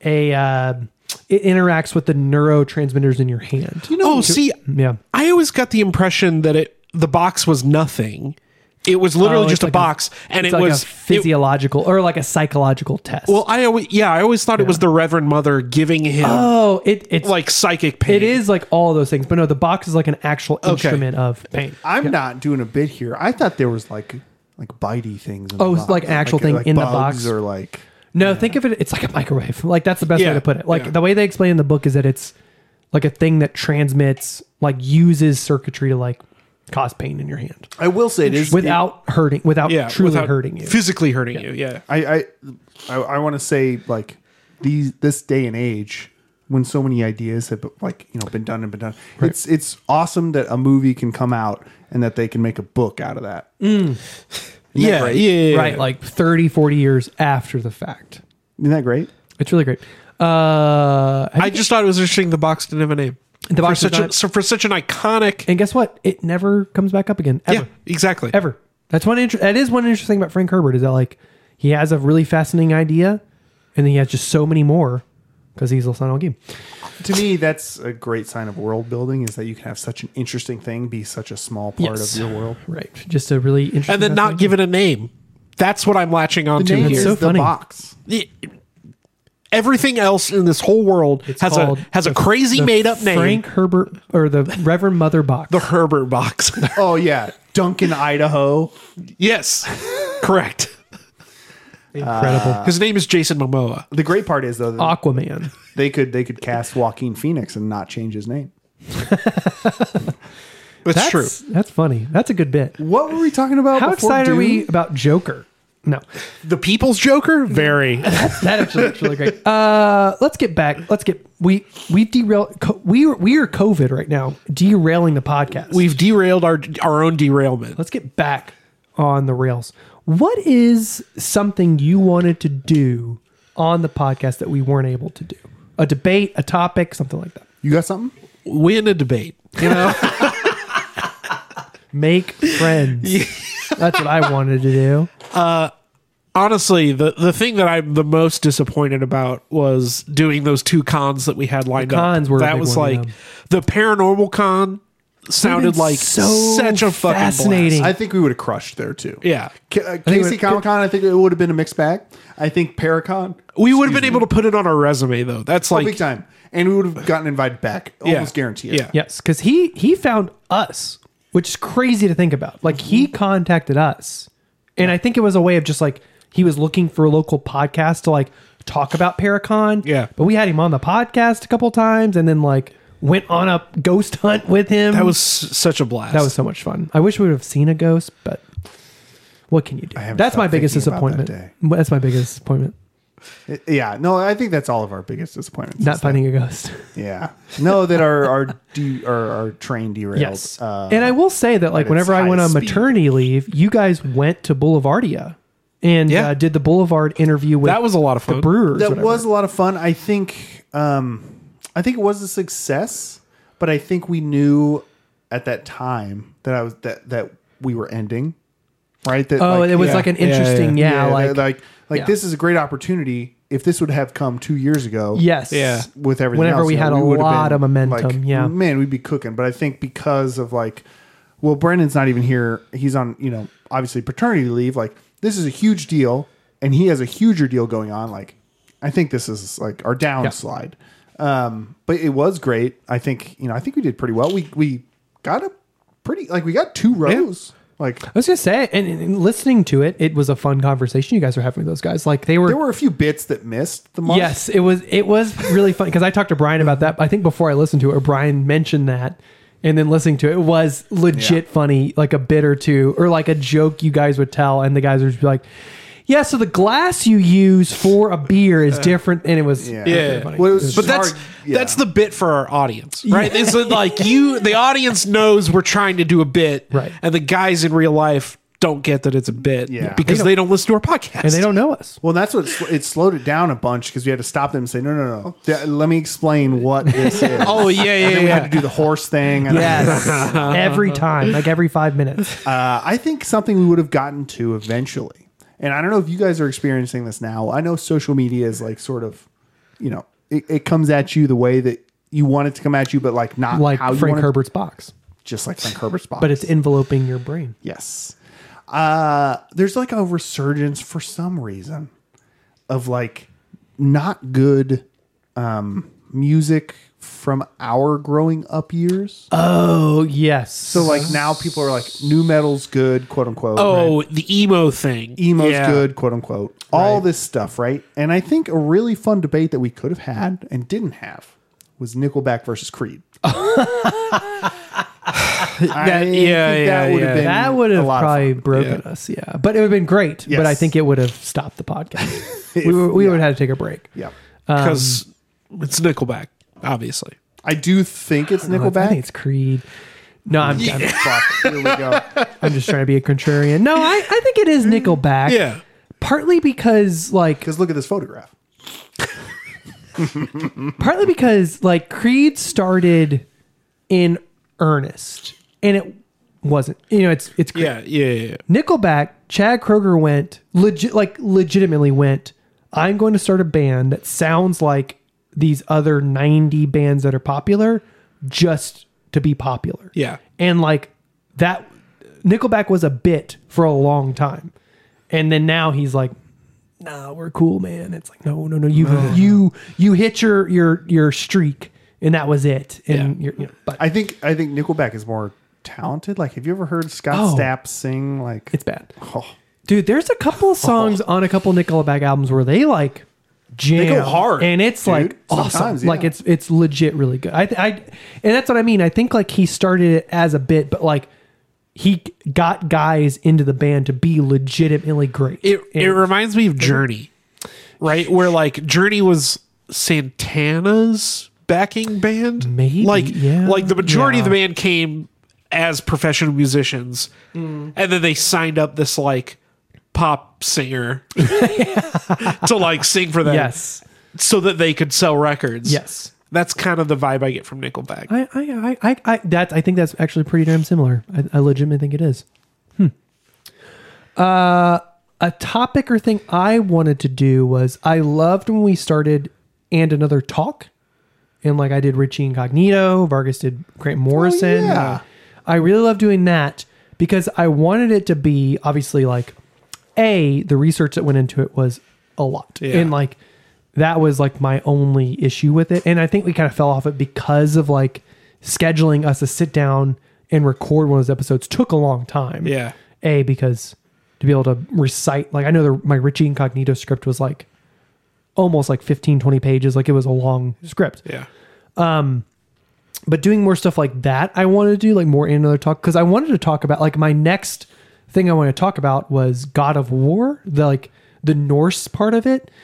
it interacts with the neurotransmitters in your hand. Yeah. I always got the impression that the box was nothing. It was literally just it's a like box, and it's it like was a physiological or like a psychological test. well, I always thought it was the Reverend Mother giving him it's like psychic pain. it is like all those things, but no, the box is like an actual instrument of pain. I'm not doing a bit here. I thought there was like bitey things. In the Oh, it's box. like an actual thing like in the bugs box? or like. No, think of it. It's like a microwave. Like that's the best way Yeah, to put it. Like yeah. the way they explain in the book is that it's like a thing that transmits, like uses circuitry to like cause pain in your hand I will say it is without hurting, without truly hurting you. physically hurting you. Yeah. I want to say like this day and age when so many ideas have been done and been done. Right. It's awesome that a movie can come out and that they can make a book out of that. Yeah. Right, like 30, 40 years after the fact. Isn't that great? It's really great. I just thought it was interesting. The box didn't have a name. The box for does such not- for such an iconic. and guess what? It never comes back up again. Ever. Yeah, exactly. Ever. That is one interesting thing about Frank Herbert is that like he has a really fascinating idea, and then he has just so many more because he's Lasan al-Gib. To me, that's a great sign of world building is that you can have such an interesting thing be such a small part Yes. of your world. Right. Just a really interesting. And then not give it a name. That's what I'm latching onto name here. is so the funny. box. Everything else in this whole world It's has called a crazy the made up name. Frank Herbert or the Reverend Mother box. The Herbert box. Oh yeah, Duncan, Idaho. Yes, correct. Incredible. His name is Jason Momoa. The great part is though that Aquaman. they could cast Joaquin Phoenix and not change his name. That's true. That's funny. That's a good bit. What were we talking about? How before excited are we Dune? about Joker? No, The People's Joker? Very. that actually looks really great. Let's get back. We derailed. We are COVID right now, derailing the podcast. We've derailed our own derailment. Let's get back on the rails. What is something you wanted to do on the podcast that we weren't able to do? A debate, a topic, something like that. You got something? Win a debate. You know? Make friends. That's what I wanted to do. Honestly, the thing that I'm the most disappointed about was doing those two cons that we had lined The cons up. were a that big was one, like yeah. the paranormal con sounded like so such a fucking fascinating. blast. I think we would have crushed there too. Yeah. Casey Comic Con, I think it would have been a mixed bag. I think Paracon, We would have been able to put it on our resume though. That's like big time, and we would have gotten invited back. Almost guarantee it. Yeah. Yes, because he found us, which is crazy to think about. Like he contacted us, and I think it was a way of just like he was looking for a local podcast to like talk about Paracon. Yeah. but we had him on the podcast a couple times, and then like went on a ghost hunt with him. that was such a blast. that was so much fun. I wish we would have seen a ghost, but what can you do? haven't That's my stopped biggest thinking about that disappointment. day. That's my biggest disappointment. Yeah, no, I think that's all of our biggest disappointments. Not finding a ghost. Yeah, no, that our train derailed. Yes, and I will say that like at its whenever I went on highest speed. maternity leave, you guys went to Boulevardia and Yeah. did the Boulevard interview with That was a lot of the fun. Brewers. That whatever. was a lot of fun. I think it was a success, but I think we knew at that time that we were ending, right? That it was yeah. like an interesting, like yeah. this is a great opportunity. If this would have come 2 years ago, yes, Yeah. with everything Whenever else, we you know, had a would've lot been of momentum, like, yeah. man, we'd be cooking. But I think because of like, well, Brendan's not even here. He's on, obviously paternity leave. Like, this is a huge deal, and he has a huger deal going on. Like, I think this is like our downslide. But it was great. I think we did pretty well. We got we got 2 rows. Like, I was gonna say, and listening to it, it was a fun conversation you guys were having with those guys. Like there were a few bits that missed the mark. Yes, it was really fun because I talked to Brian about that. I think before I listened to it, Brian mentioned that, and then listening to it, it was legit funny, like a bit or two, or like a joke you guys would tell, and the guys would just be like, "Yeah, so the glass you use for a beer is different," and it was Yeah. funny. Well, it was But that's hard- yeah. that's the bit for our audience, right? It's like the audience knows we're trying to do a bit, Right. And the guys in real life don't get that it's a bit, Yeah. because they don't listen to our podcast, and they don't know us. Well, that's what it slowed it down a bunch because we had to stop them and say, no. Let me explain what this is. Oh yeah, And then we had to do the horse thing. And Yes, every time, like every 5 minutes. I think something we would have gotten to eventually. And I don't know if you guys are experiencing this now. I know social media is like sort of, it comes at you the way that you want it to come at you, but like not Like how you Frank want it. Herbert's box, Just like Frank Herbert's box. but it's enveloping your brain. Yes. There's like a resurgence for some reason of like not good music from our growing up years. Oh yes. So like now people are like new metal's good, quote unquote. Oh, the emo thing, Emo's Yeah. good, quote unquote. All this stuff, right? And I think a really fun debate that we could have had and didn't have was Nickelback versus Creed. That would have probably broken us, yeah. But it would have been great. Yes. But I think it would have stopped the podcast. we would have had to take a break. Yeah. because it's Nickelback, obviously. I do think it's I Nickelback. think it's Creed. No, I'm Fuck, here we go. I'm just trying to be a contrarian. No, I think it is Nickelback. Yeah. Partly because Because look at this photograph. Creed started in earnest and it wasn't. It's Creed. Yeah. Nickelback, Chad Kroeger went legitimately went, I'm going to start a band that sounds like these other 90 bands that are popular just to be popular. Yeah. And like that Nickelback was a bit for a long time. And then now he's like, nah, we're cool, man. It's like, no. You hit your streak and that was it. And but I think Nickelback is more talented. Like, have you ever heard Scott Stapp sing? Like, it's bad. oh, Dude, there's a couple of songs on a couple Nickelback albums where they like jam. They go hard, and it's dude. like awesome. Sometimes, yeah. Like it's legit really good. I and that's what I mean. I think like he started it as a bit, but like he got guys into the band to be legitimately great. It reminds me of Journey, right? Where like Journey was Santana's backing band, Maybe, like yeah. like the majority of the Yeah. band came as professional musicians, and then they signed up this like pop singer to like sing for them, Yes. so that they could sell records. Yes. That's kind of the vibe I get from Nickelback. I think that's actually pretty damn similar. I legitimately think it is. A topic or thing I wanted to do was I loved when we started And Another Talk. And like I did Richie Incognito, Vargas did Grant Morrison. yeah. I really love doing that because I wanted it to be obviously like the research that went into it was a lot. Yeah. And like that was like my only issue with it. And I think we kind of fell off it because of like scheduling us to sit down and record one of those episodes took a long time. Yeah. Because to be able to recite, like I know my Richie Incognito script was like almost like 15, 20 pages. Like it was a long script. Yeah. But doing more stuff like that, I wanted to do like more in another talk because I wanted to talk about like my next thing I want to talk about was God of War, the Norse part of it,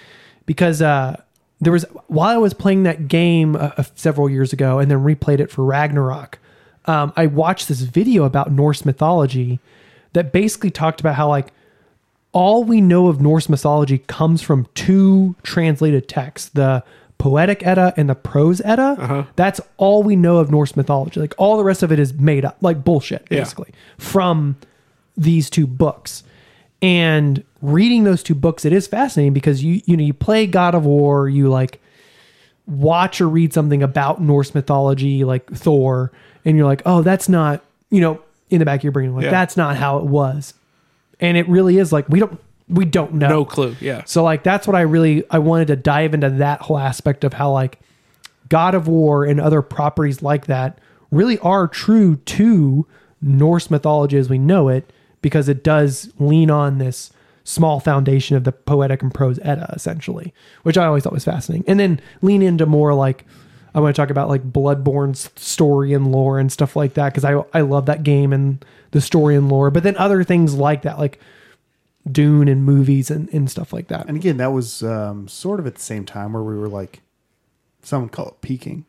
because there was, while I was playing that game several years ago and then replayed it for Ragnarok, I watched this video about Norse mythology that basically talked about how like all we know of Norse mythology comes from two translated texts, the Poetic Edda and the Prose Edda. That's all we know of Norse mythology. Like all the rest of it is made up, like bullshit, basically, from these two books. And reading those two books, it is fascinating because you play God of War, you like watch or read something about Norse mythology, like Thor, and you're like, oh, that's not, in the back of your brain, like that's not how it was. And it really is like we don't know. No clue. Yeah. So like that's what I wanted to dive into, that whole aspect of how like God of War and other properties like that really are true to Norse mythology as we know it, because it does lean on this small foundation of the Poetic and Prose Edda, essentially, which I always thought was fascinating. And then lean into more like, I want to talk about like Bloodborne's story and lore and stuff like that, because I love that game and the story and lore. But then other things like that, like Dune and movies and stuff like that. And again, that was sort of at the same time where we were like, someone call it peaking.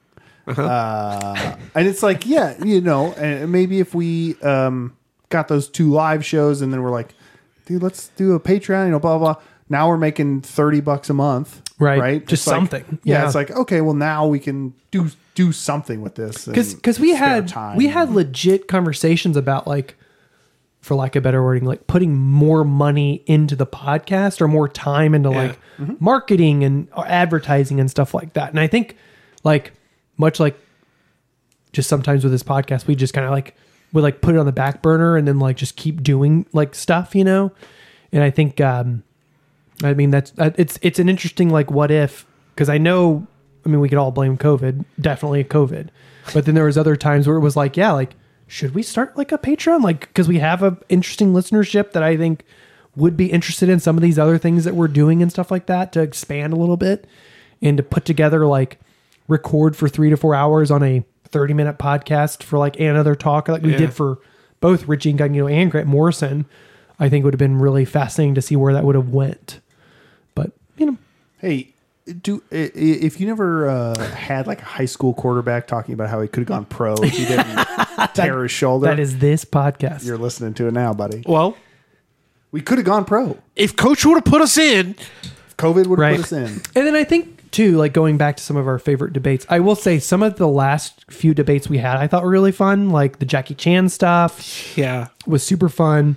And it's like, and maybe if we got those 2 live shows and then we're like, dude, let's do a Patreon, blah, blah, blah. Now we're making $30 a month. Right. Just like, something. Yeah. It's like, okay, well now we can do something with this. Because we had legit conversations about like, for lack of better wording, like putting more money into the podcast or more time into like marketing and advertising and stuff like that. And I think like, much like just sometimes with this podcast, we just kind of like, we like put it on the back burner and then like just keep doing like stuff, And I think, I mean, it's an interesting, like, what if, because we could all blame COVID, definitely COVID. But then there was other times where it was like, should we start like a Patreon? Like, because we have an interesting listenership that I think would be interested in some of these other things that we're doing and stuff like that, to expand a little bit and to put together, like, record for 3 to 4 hours on a 30-minute podcast for like another talk like we did for both Richie Incognito and Grant Morrison. I think would have been really fascinating to see where that would have went. But, Hey, if you never had like a high school quarterback talking about how he could have gone pro if he didn't tear his shoulder. That is this podcast. You're listening to it now, buddy. Well, we could have gone pro. If Coach would have put us in. COVID would have put us in. And then I think, too, like going back to some of our favorite debates, I will say some of the last few debates we had I thought were really fun. Like the Jackie Chan stuff. Yeah. Was super fun.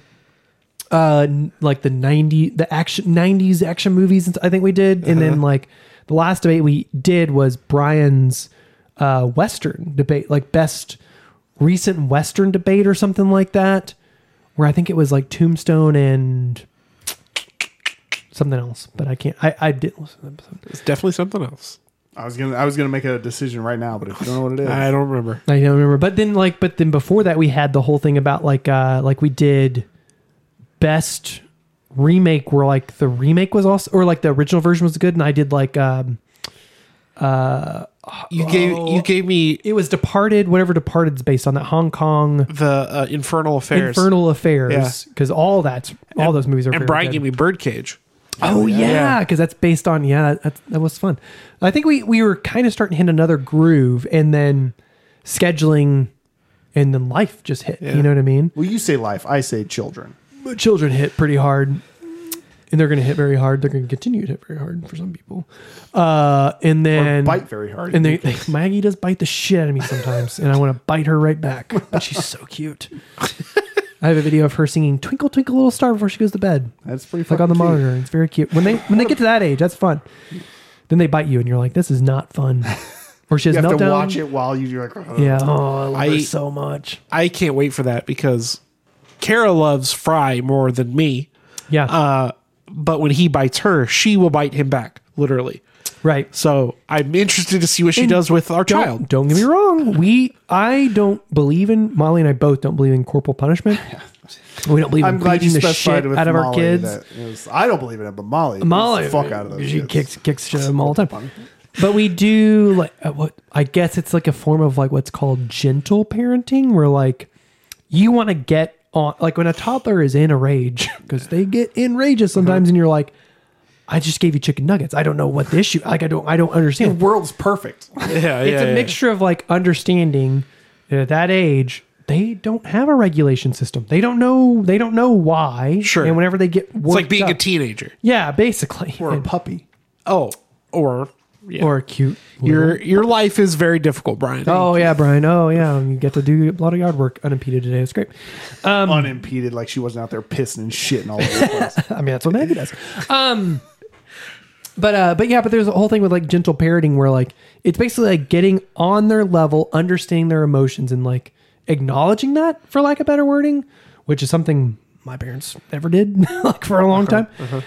Like the 90s action movies, I think we did. And then like the last debate we did was Brian's Western debate, like best recent Western debate or something like that, where I think it was like Tombstone and something else, but I can't. I didn't listen to the episode. It's definitely something else. I was gonna make a decision right now, but if you don't know what it is, I don't remember. But then before that, we had the whole thing about like we did best remake, where like the remake was also, or like the original version was good, and I did like you gave me, it was Departed, whatever Departed's based on, that Hong Kong, the Infernal Affairs, because all those movies are. And Brian gave me Birdcage. Oh yeah, because that's based on that was fun. I think we were kind of starting to hit another groove, and then scheduling, and then life just hit. You know what I mean? Well, you say life, I say children. But children hit pretty hard, and they're going to hit very hard. They're going to continue to hit very hard for some people, and then or bite very hard. And Maggie does bite the shit out of me sometimes, and I want to bite her right back. But she's so cute. I have a video of her singing "Twinkle Twinkle Little Star" before she goes to bed. That's pretty fun. Like on the monitor. It's very cute. When they get to that age, that's fun. Then they bite you, and you're like, "This is not fun." Or she has you have meltdown. to watch it while you're like, oh. Yeah. Oh, I love her so much. I can't wait for that because Kara loves Fry more than me. Yeah. But when he bites her, she will bite him back, literally. Right. So I'm interested to see what she does with our child. Don't get me wrong. I don't believe in, Molly and I both don't believe in corporal punishment. We don't believe in beating the shit out of our kids. I don't believe in it, but Molly the fuck out of those she kids. kicks shit out of them all the time. But we do like what I guess it's like a form of like what's called gentle parenting, where like you want to get on, like when a toddler is in a rage, because they get enrageous sometimes, and you're like, I just gave you chicken nuggets. I don't know what the issue. Like I don't The understand. world's perfect. It's a mixture of like understanding that at that age they don't have a regulation system. They don't know why. Sure. And whenever they get It's like being a up, teenager. yeah, basically, Or a puppy. Oh, or or a cute. your life is very difficult, Brian. Oh yeah, Brian. Oh yeah, you get to do a lot of yard work unimpeded today. It's great. Unimpeded, like she wasn't out there pissing and shitting all over the place. I mean, that's what Maggie does. But there's a whole thing with like gentle parenting where like it's basically like getting on their level, understanding their emotions, and like acknowledging that, for lack of better wording, which is something my parents never did like for a long time.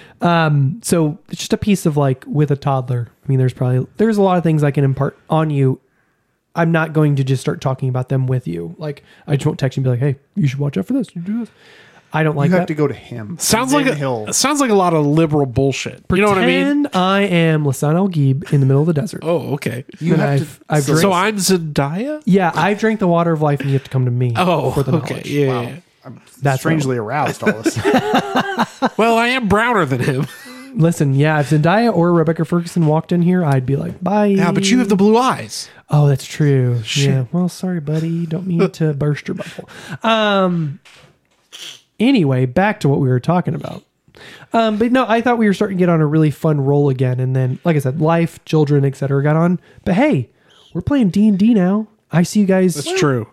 So it's just a piece of like with a toddler. I mean, there's a lot of things I can impart on you. I'm not going to just start talking about them with you. Like I just won't text you and be like, hey, you should watch out for this. You do this. I don't like You that. have to go to him. Sounds And like then he'll- sounds like a lot of liberal bullshit. You know what I mean? Pretend I am Lasan Al Gib in the middle of the desert. Oh, okay. You And have I've to. drank- So I'm Zendaya? Yeah, I've drank the water of life, and you have to come to me. Oh, for the okay. knowledge. Yeah, Wow. yeah. I'm That's strangely aroused all this. Well, I am browner than him. Listen, yeah, if Zendaya or Rebecca Ferguson walked in here, I'd be like, bye. Yeah, but you have the blue eyes. Oh, that's true. Shit. Yeah. Well, sorry, buddy. Don't mean to burst your bubble. Anyway, back to what we were talking about. But no, I thought we were starting to get on a really fun roll again, and then, like I said, life, children, etc. got on. But hey, we're playing D&D now. I see you guys. That's true.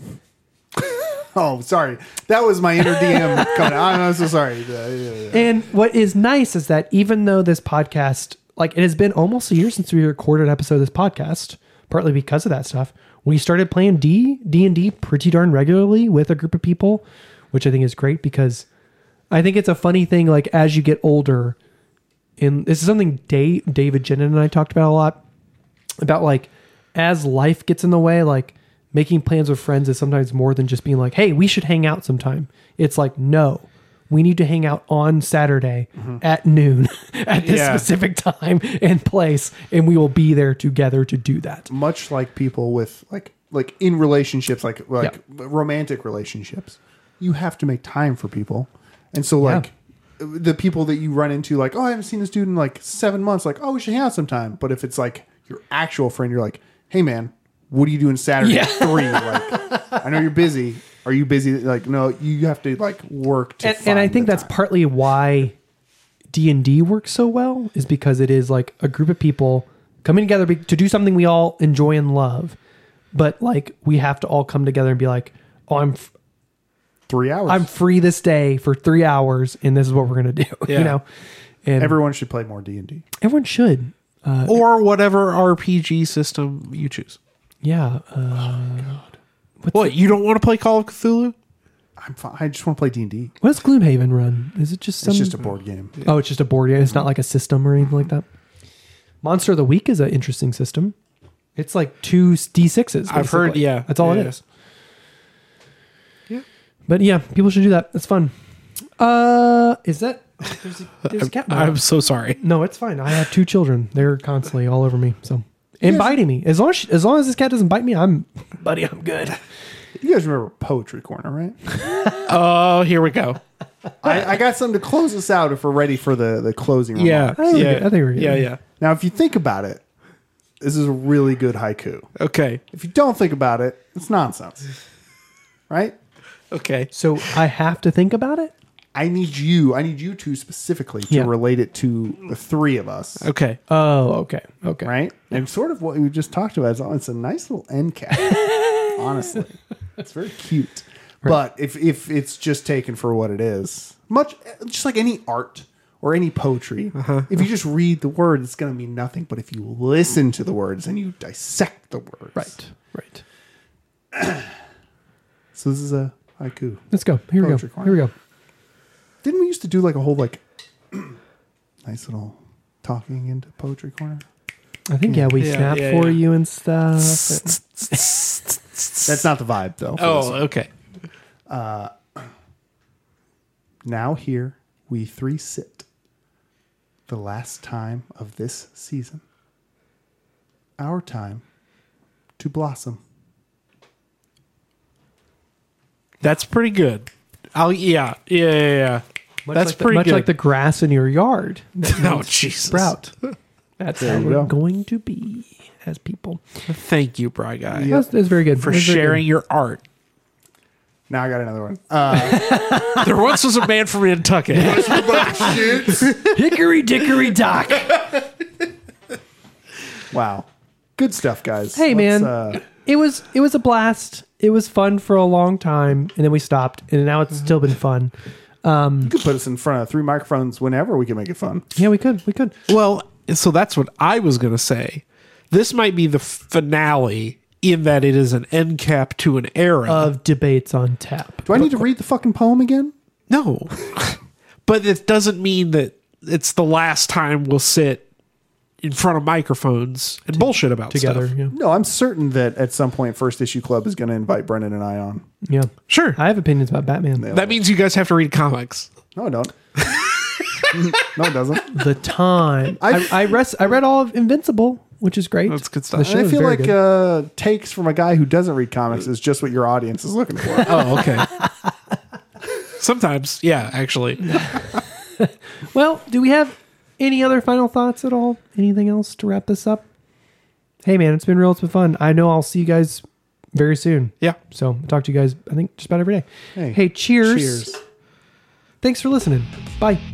Oh, sorry. That was my inner DM coming out. I'm so sorry. And what is nice is that even though this podcast, like it has been almost a year since we recorded an episode of this podcast, partly because of that stuff, we started playing D&D pretty darn regularly with a group of people, which I think is great because I think it's a funny thing. Like as you get older, and this is something David Jenner and I talked about a lot, about like as life gets in the way, like making plans with friends is sometimes more than just being like, hey, we should hang out sometime. It's like, no, we need to hang out on Saturday at noon at this specific time and place, and we will be there together to do that. Much like people with like in relationships, like romantic relationships, you have to make time for people. And so like the people that you run into, like, oh, I haven't seen this dude in like 7 months. Like, oh, we should hang out sometime. But if it's like your actual friend, you're like, hey man, what are you doing Saturday at 3? Like, I know you're busy. Are you busy? Like, no, you have to like work to And I think that's time. partly why D&D works so well, is because it is like a group of people coming together to do something we all enjoy and love. But like we have to all come together and be like, oh, 3 hours. I'm free this day for 3 hours, and this is what we're gonna do. Yeah. You know, and Everyone should play more D&D. everyone should. Or whatever RPG system you choose. Yeah. What, you don't want to play Call of Cthulhu? I'm fine. I just want to play D&D. What does Gloomhaven run? Is it just some? It's just a board game. Oh, it's just a board game. It's not like a system or anything like that. Monster of the Week is an interesting system. It's like 2 D6s. I've heard, basically. yeah. That's all Yeah. it is. But yeah, people should do that. That's fun. Is that? There's a cat. I'm so sorry. No, it's fine. I have 2 children. They're constantly all over me. So and biting me. As long as this cat doesn't bite me, I'm good. You guys remember Poetry Corner, right? Oh, here we go. I got something to close us out if we're ready for the closing Yeah. remarks. I think we're good. Yeah. Now, if you think about it, this is a really good haiku. Okay. If you don't think about it, it's nonsense. Right? Okay. So I have to think about it. I need you two specifically to Yeah. relate it to the 3 of us. Okay. Oh, okay. Right? And sort of what we just talked about it's a nice little end cap. Honestly. It's very cute. But if it's just taken for what it is, much just like any art or any poetry, if you just read the words, it's going to mean nothing. But if you listen to the words and you dissect the words. Right. So this is a haiku. Let's go. Here we Poetry go. corner. Here we go. Didn't we used to do like a whole like nice little talking into Poetry Corner? I think we snap for you and stuff. That's not the vibe though. for this one. okay. Now here we 3 sit, the last time of this season. Our time to blossom. That's pretty good. Yeah. That's pretty much good. like the grass in your yard. Oh, Jesus. Sprout. That's how you we're go. going to be as people. Thank you, Bry Guy, That's very good. for That's very sharing your art. Now I got another one. There once was a man from Nantucket. good. Hickory dickory dock. Wow. Good stuff, guys. Hey, man. It was a blast. It was fun for a long time, and then we stopped, and now it's still been fun. You could put us in front of 3 microphones whenever we can make it fun. Yeah, we could. Well, so that's what I was going to say. This might be the finale in that it is an end cap to an era. Of debates on tap. Do I need to read the fucking poem again? No. But it doesn't mean that it's the last time we'll sit in front of microphones and bullshit about Together. stuff. Yeah. No, I'm certain that at some point First Issue Club is going to invite Brendan and I on. Yeah. Sure. I have opinions about Batman. That means you guys have to read comics. No, I don't. No, it doesn't. The time. I read all of Invincible, which is great. That's good stuff. The show I is feel very like good. takes from a guy who doesn't read comics is just what your audience is looking for. Oh, okay. Sometimes, yeah, actually. Well, do we have any other final thoughts at all? Anything else to wrap this up? Hey, man, it's been real. It's been fun. I know I'll see you guys very soon. Yeah. So I'll talk to you guys, I think, just about every day. Hey, Hey, cheers. Cheers. Thanks for listening. Bye.